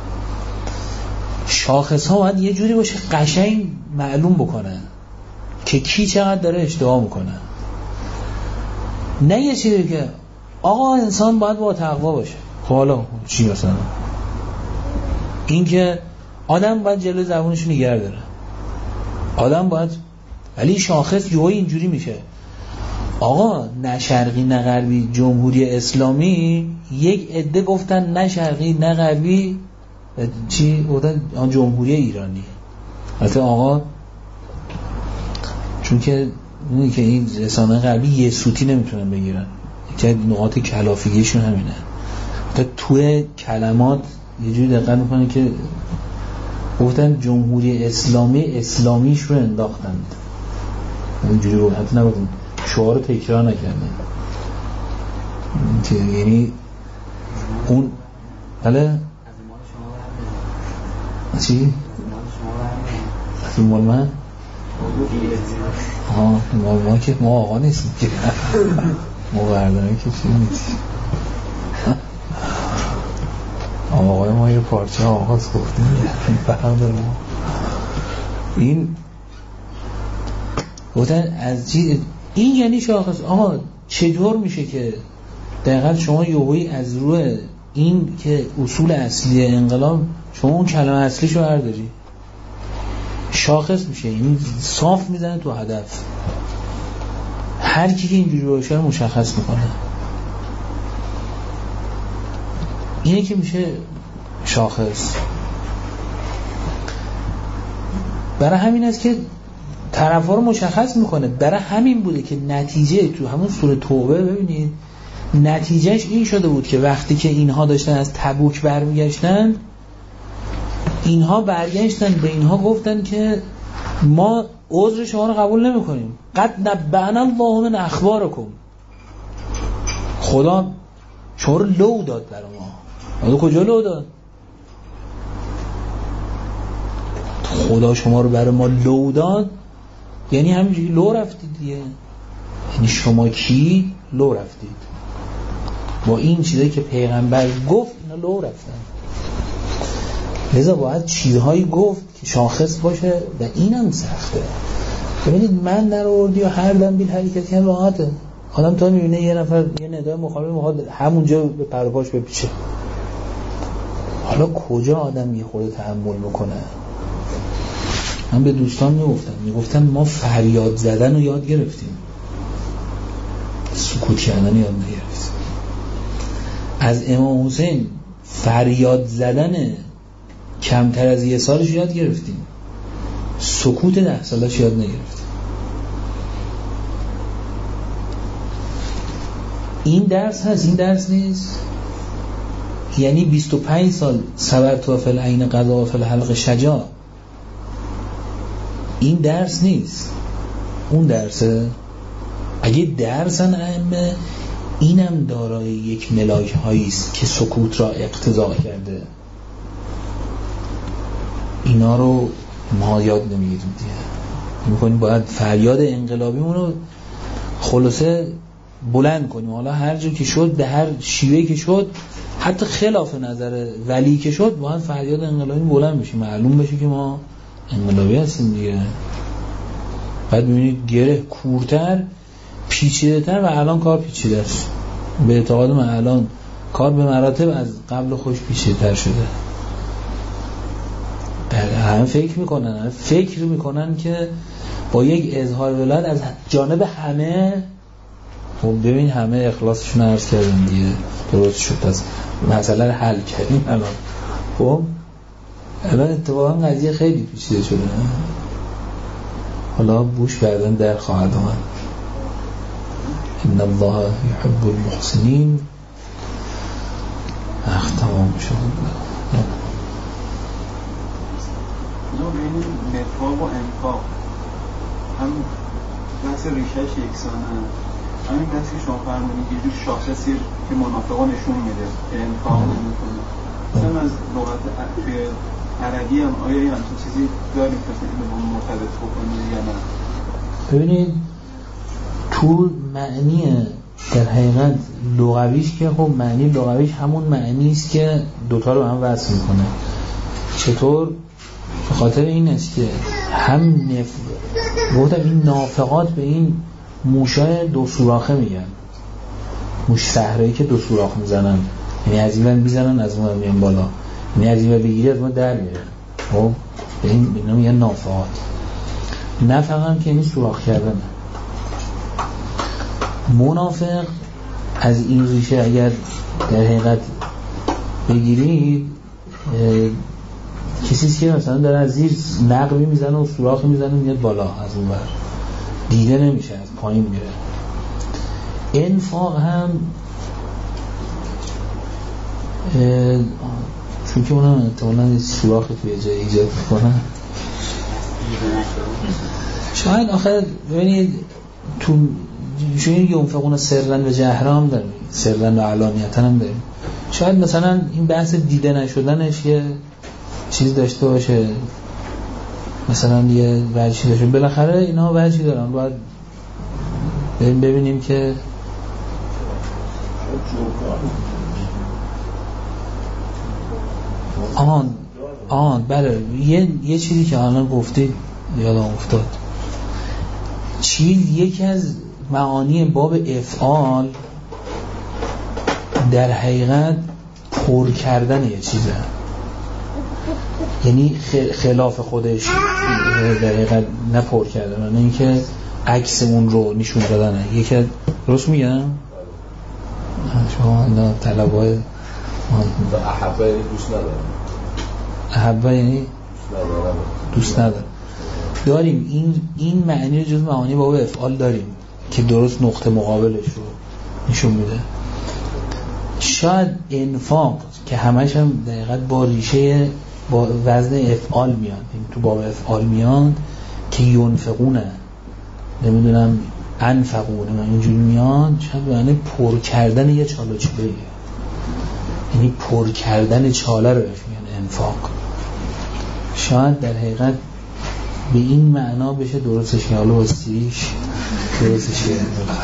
شاخص ها باید یه جوری باشه قشنگ معلوم بکنه که کی چقدر داره اشتباه میکنه. نه یه چیزی که آقا انسان باید با تقوا باشه. خب حالا چی مثلا این که آدم باید جلوی زبونش نگه داره، آدم باید، ولی شاخص یهو اینجوری میشه آقا نه شرقی نه غربی جمهوری اسلامی، یک عده گفتن نه شرقی نه غربی چی گفتن آن جمهوری ایرانی. البته آقا چون که اینه که این رسانه غربی یه سوتی نمیتونن بگیرن، که نقاط کلافگیشون همینه. تا توی کلمات یه جوری دقت میکنه که گفتن جمهوری اسلامی اسلامیش رو انداختند، اونجوری رو حتی نگفتن شعار رو تکرار نکردن، یعنی اون بله چی؟ از مال من؟ ها مال ما که ما آقا نیستیم که ما برداریم که چی نیست آقای ما یه پارچه آغاز گفتیم فرق داره. این گفتن از چی این یعنی شاخص. آقا چطور میشه که دقیقا شما یهویی از روی این که اصول اصلی انقلاب شما اون کلمه اصلیشو برداری شاخص میشه، این صاف میزنه تو هدف. هر کی که اینجوری باشه مشخص میکنه، اینه که میشه شاخص. برای همین است که طرفا رو مشخص میکنه. برای همین بوده که نتیجه تو همون سوره توبه ببینید نتیجهش این شده بود که وقتی که اینها داشتن از تبوک برمیگشتن، اینها برگشتن به اینها گفتن که ما عذر شما رو قبول نمی کنیم. قد نبأنا الله من اخبارکم، خدا شما رو لو داد برای ما. حالا کجا لو داد؟ خدا شما رو برای ما لو داد یعنی همینجوری لو رفتید دیگه. یعنی شما کی لو رفتید با این چیزایی که پیغمبر گفت، اینا لو رفتن. لذا باید چیزهایی گفت که شاخص باشه و اینم سخته. ببینید من در اردی و هر دم بیل حرکت کنم راحته. آدم تا میبینه یه نفر یه ندای مخالف میخواد همونجا به پروپاش بپیچه. حالا کجا آدم یه خورده تحمل میکنه؟ من به دوستان میگفتم میگفتم ما فریاد زدن رو یاد گرفتیم، سکوت کردن یاد نگرفتیم. از امام حسین فریاد زدن کمتر از یه سالش یاد گرفتیم، سکوت ده سالش یاد نگرفتیم. این درس هست، این درس نیست. یعنی بیست و پنج سال صبرت و فی العین قضا و فی الحلق شجاع، این درس نیست، اون درسه. اگه درسن ائمه، اینم دارای یک ملاک هایی است که سکوت را اقتضا کرده. اینا رو ما یاد نمیگیریم دیگه. میکنیم باید فریاد انقلابیمون رو خلاصه بلند کنیم، حالا هر جور که شد، به هر شیوهی که شد، حتی خلاف نظر ولی که شد، باید فریاد انقلابی بلند بشیم، معلوم بشه که ما انقلابی هستیم دیگه. بعد میبینید گره کورتر، پیچیده تر، و الان کار پیچیده است. به اعتقاد من الان کار به مراتب از قبل خوش پیچیده تر شده. همه فکر میکنن همه فکر میکنن که با یک اظهار ولایت از جانب همه، خب ببین همه اخلاصشون عرض کردن دیگه، درست شد، از مسئله رو حل کردیم الان. خب الان اتفاقا قضیه خیلی پیچیده شده، حالا بوش بعدن در خواهد آمد. ان الله يحب المحسنین. اخ تمام شد. نوع بین نفاق و انفاق هم بحث ریشهش یکسانه. همین بحثی که شما فرمودید یه جور شاخصی که منافقا نشون میده که انفاق نمیکنه. مثلا از لغت توی عربی هم آیا یه همچین چیزی داریم که به اون مرتبط بکنید یا نه؟ ببینید تو معنی در حقیقت لغویش که خب معنی لغویش همون معنی است که دوتا رو هم وصل میکنه. چطور؟ به خاطر این است که هم نف... گفتم این نافقات به این موشای دو سوراخه میگن، موش صحرایی که دو سوراخ میزنن، یعنی از این ور میزنن از اون ور میان بالا، یعنی از این ور بگیری از ما در میره. خب به این اینا میگن نافقات. نفق هم که این سوراخ کردنه. منافق از این ریشه اگر در حقیقت بگیرید کسیست که مثلا داره از زیر نقبی میزنه و سوراخی میزنه میاد بالا، از اون ور دیده نمیشه، از پایین میره. انفاق هم چون که اونم احتمالاً سوراخی توی جای ایجاد میکنن. شاید آخر ببینید تو چون ینفقون سرن و جهرام داریم، سرن و علانیتن هم داریم. شاید مثلا این بحث دیده نشدنش یه چیز داشته باشه، مثلا یه وجهی داشته، بالاخره اینا وجهی دارن، باید ببینیم که آن آن بله یه یه چیزی که الان گفتید یادم افتاد. چیز یکی از معانی باب افعال در حقیقت پر کردن یه چیزه، یعنی خلاف خودش در حقیقت نه پر کردن، نه اینکه عکس اون رو نشون دادنه. یکی درست میگم؟ شما اینا طلبای احبه یعنی دوست ندارم، احبه یعنی دوست ندارم. داریم این این معنی رو جز معانی باب افعال داریم که درست نقطه مقابلش رو نشون میده. شاید انفاق که همش هم دقیقاً با ریشه با وزن افعال میاد، این تو باب افعال میاد که ینفقونه، نمیدونم انفقونه، اینجوری میاد، شاید معنی پر کردن یه چاله چاله، یعنی پر کردن چاله رو بهش میگن انفاق. شاید در حقیقت به این معنا بشه درستش که حالا واسیش درستش که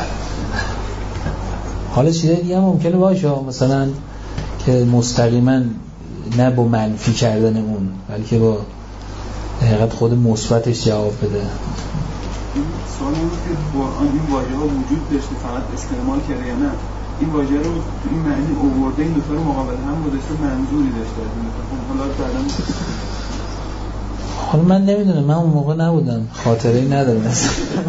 حالا چیزای دیگه هم ممکنه باشه، مثلا که مستقیما نه با منفی کردن اون بلکه با حقیقت خود مثبتش جواب بده. سوال اینه که قرآن این واژه ها وجود داشته فقط استعمال کرده یا نه؟ این واژه رو تو این معنی آورده، این دو تا رو مقابل هم گذاشته، منظوری داشته از این. حالا بعداً حالا من نمیدونم، من اون موقع نبودم، خاطره‌ای ندارم مثلا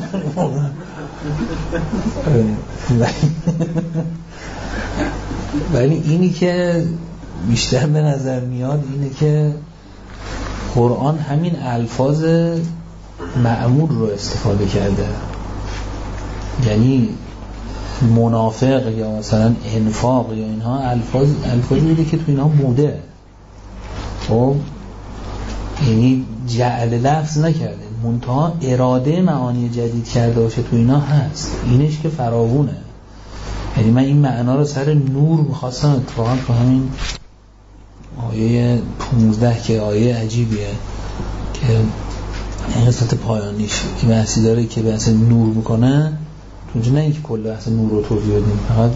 ولی اینی که بیشتر به نظر میاد اینه که قرآن همین الفاظ معمول رو استفاده کرده، یعنی منافق یا مثلا انفاق یا اینها الفاظ الفاظی بوده که تو اینها بوده، خب یعنی جعل لفظ نکرده، منتها اراده معانی جدید کرده باشه تو اینا هست، اینش که فراوونه. یعنی من این معنا رو سر نور میخواستم اتفاقا تو همین آیه پونزده که آیه عجیبیه که این قسمت پایانیش که بحثی داره که بحث نور میکنه، تو نه اینکه کل بحث نور رو توضیح بدیم، فقط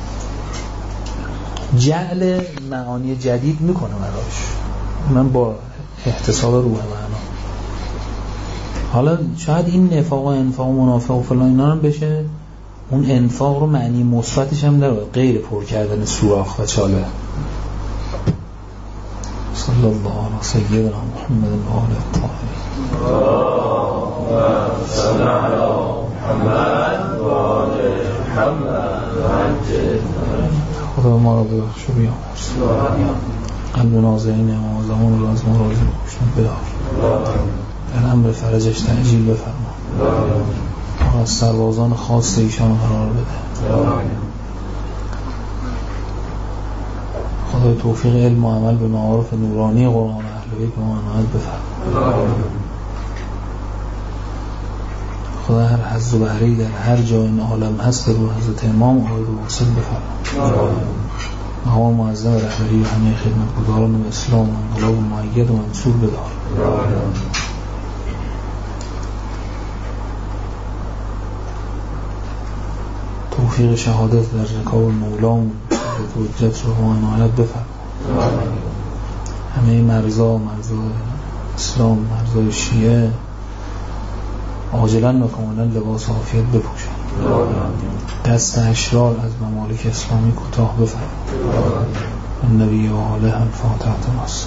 جعل معانی جدید میکنه براش، من با احتساب روح معنا. حالا شاید این نفاق و انفاق و منافق و فلان اینا هم بشه اون انفاق رو معنی مثبتش هم داره، غیر پر کردن سوراخ و چاله. صلی الله علیه سیدنا محمد و آله الطاهرین. اللهم صل علی محمد و آل محمد و عجل. خدا ما را ببخش و بیامرز. قلب نازنین امام زمان را از ما راضی بخشن بدار. در امر فرجش تعجیل بفرما. از سربازان خاص ایشان قرار بده. خدای توفیق علم و عمل به معارف نورانی قرآن اهل بیت و عنایت بفرما. خدا هر حظ و بهره‌ای در هر جای این عالم هست رو حضرت امام آقای واصل بفرما. مقام معظم رهبری و همه خدمتگزاران اسلام و انقلاب و مؤید و منصور بدار. توفیق شهادت در رکاب مولام و حجت رو و عنایت بفرما. همه مرزا مرزا اسلام مرزای شیعه عاجلا و کاملا لباس عافیت بپوشن. دست اشرار از ممالک اسلامی کوتاه بفرما. النبی و آله الفاتحه.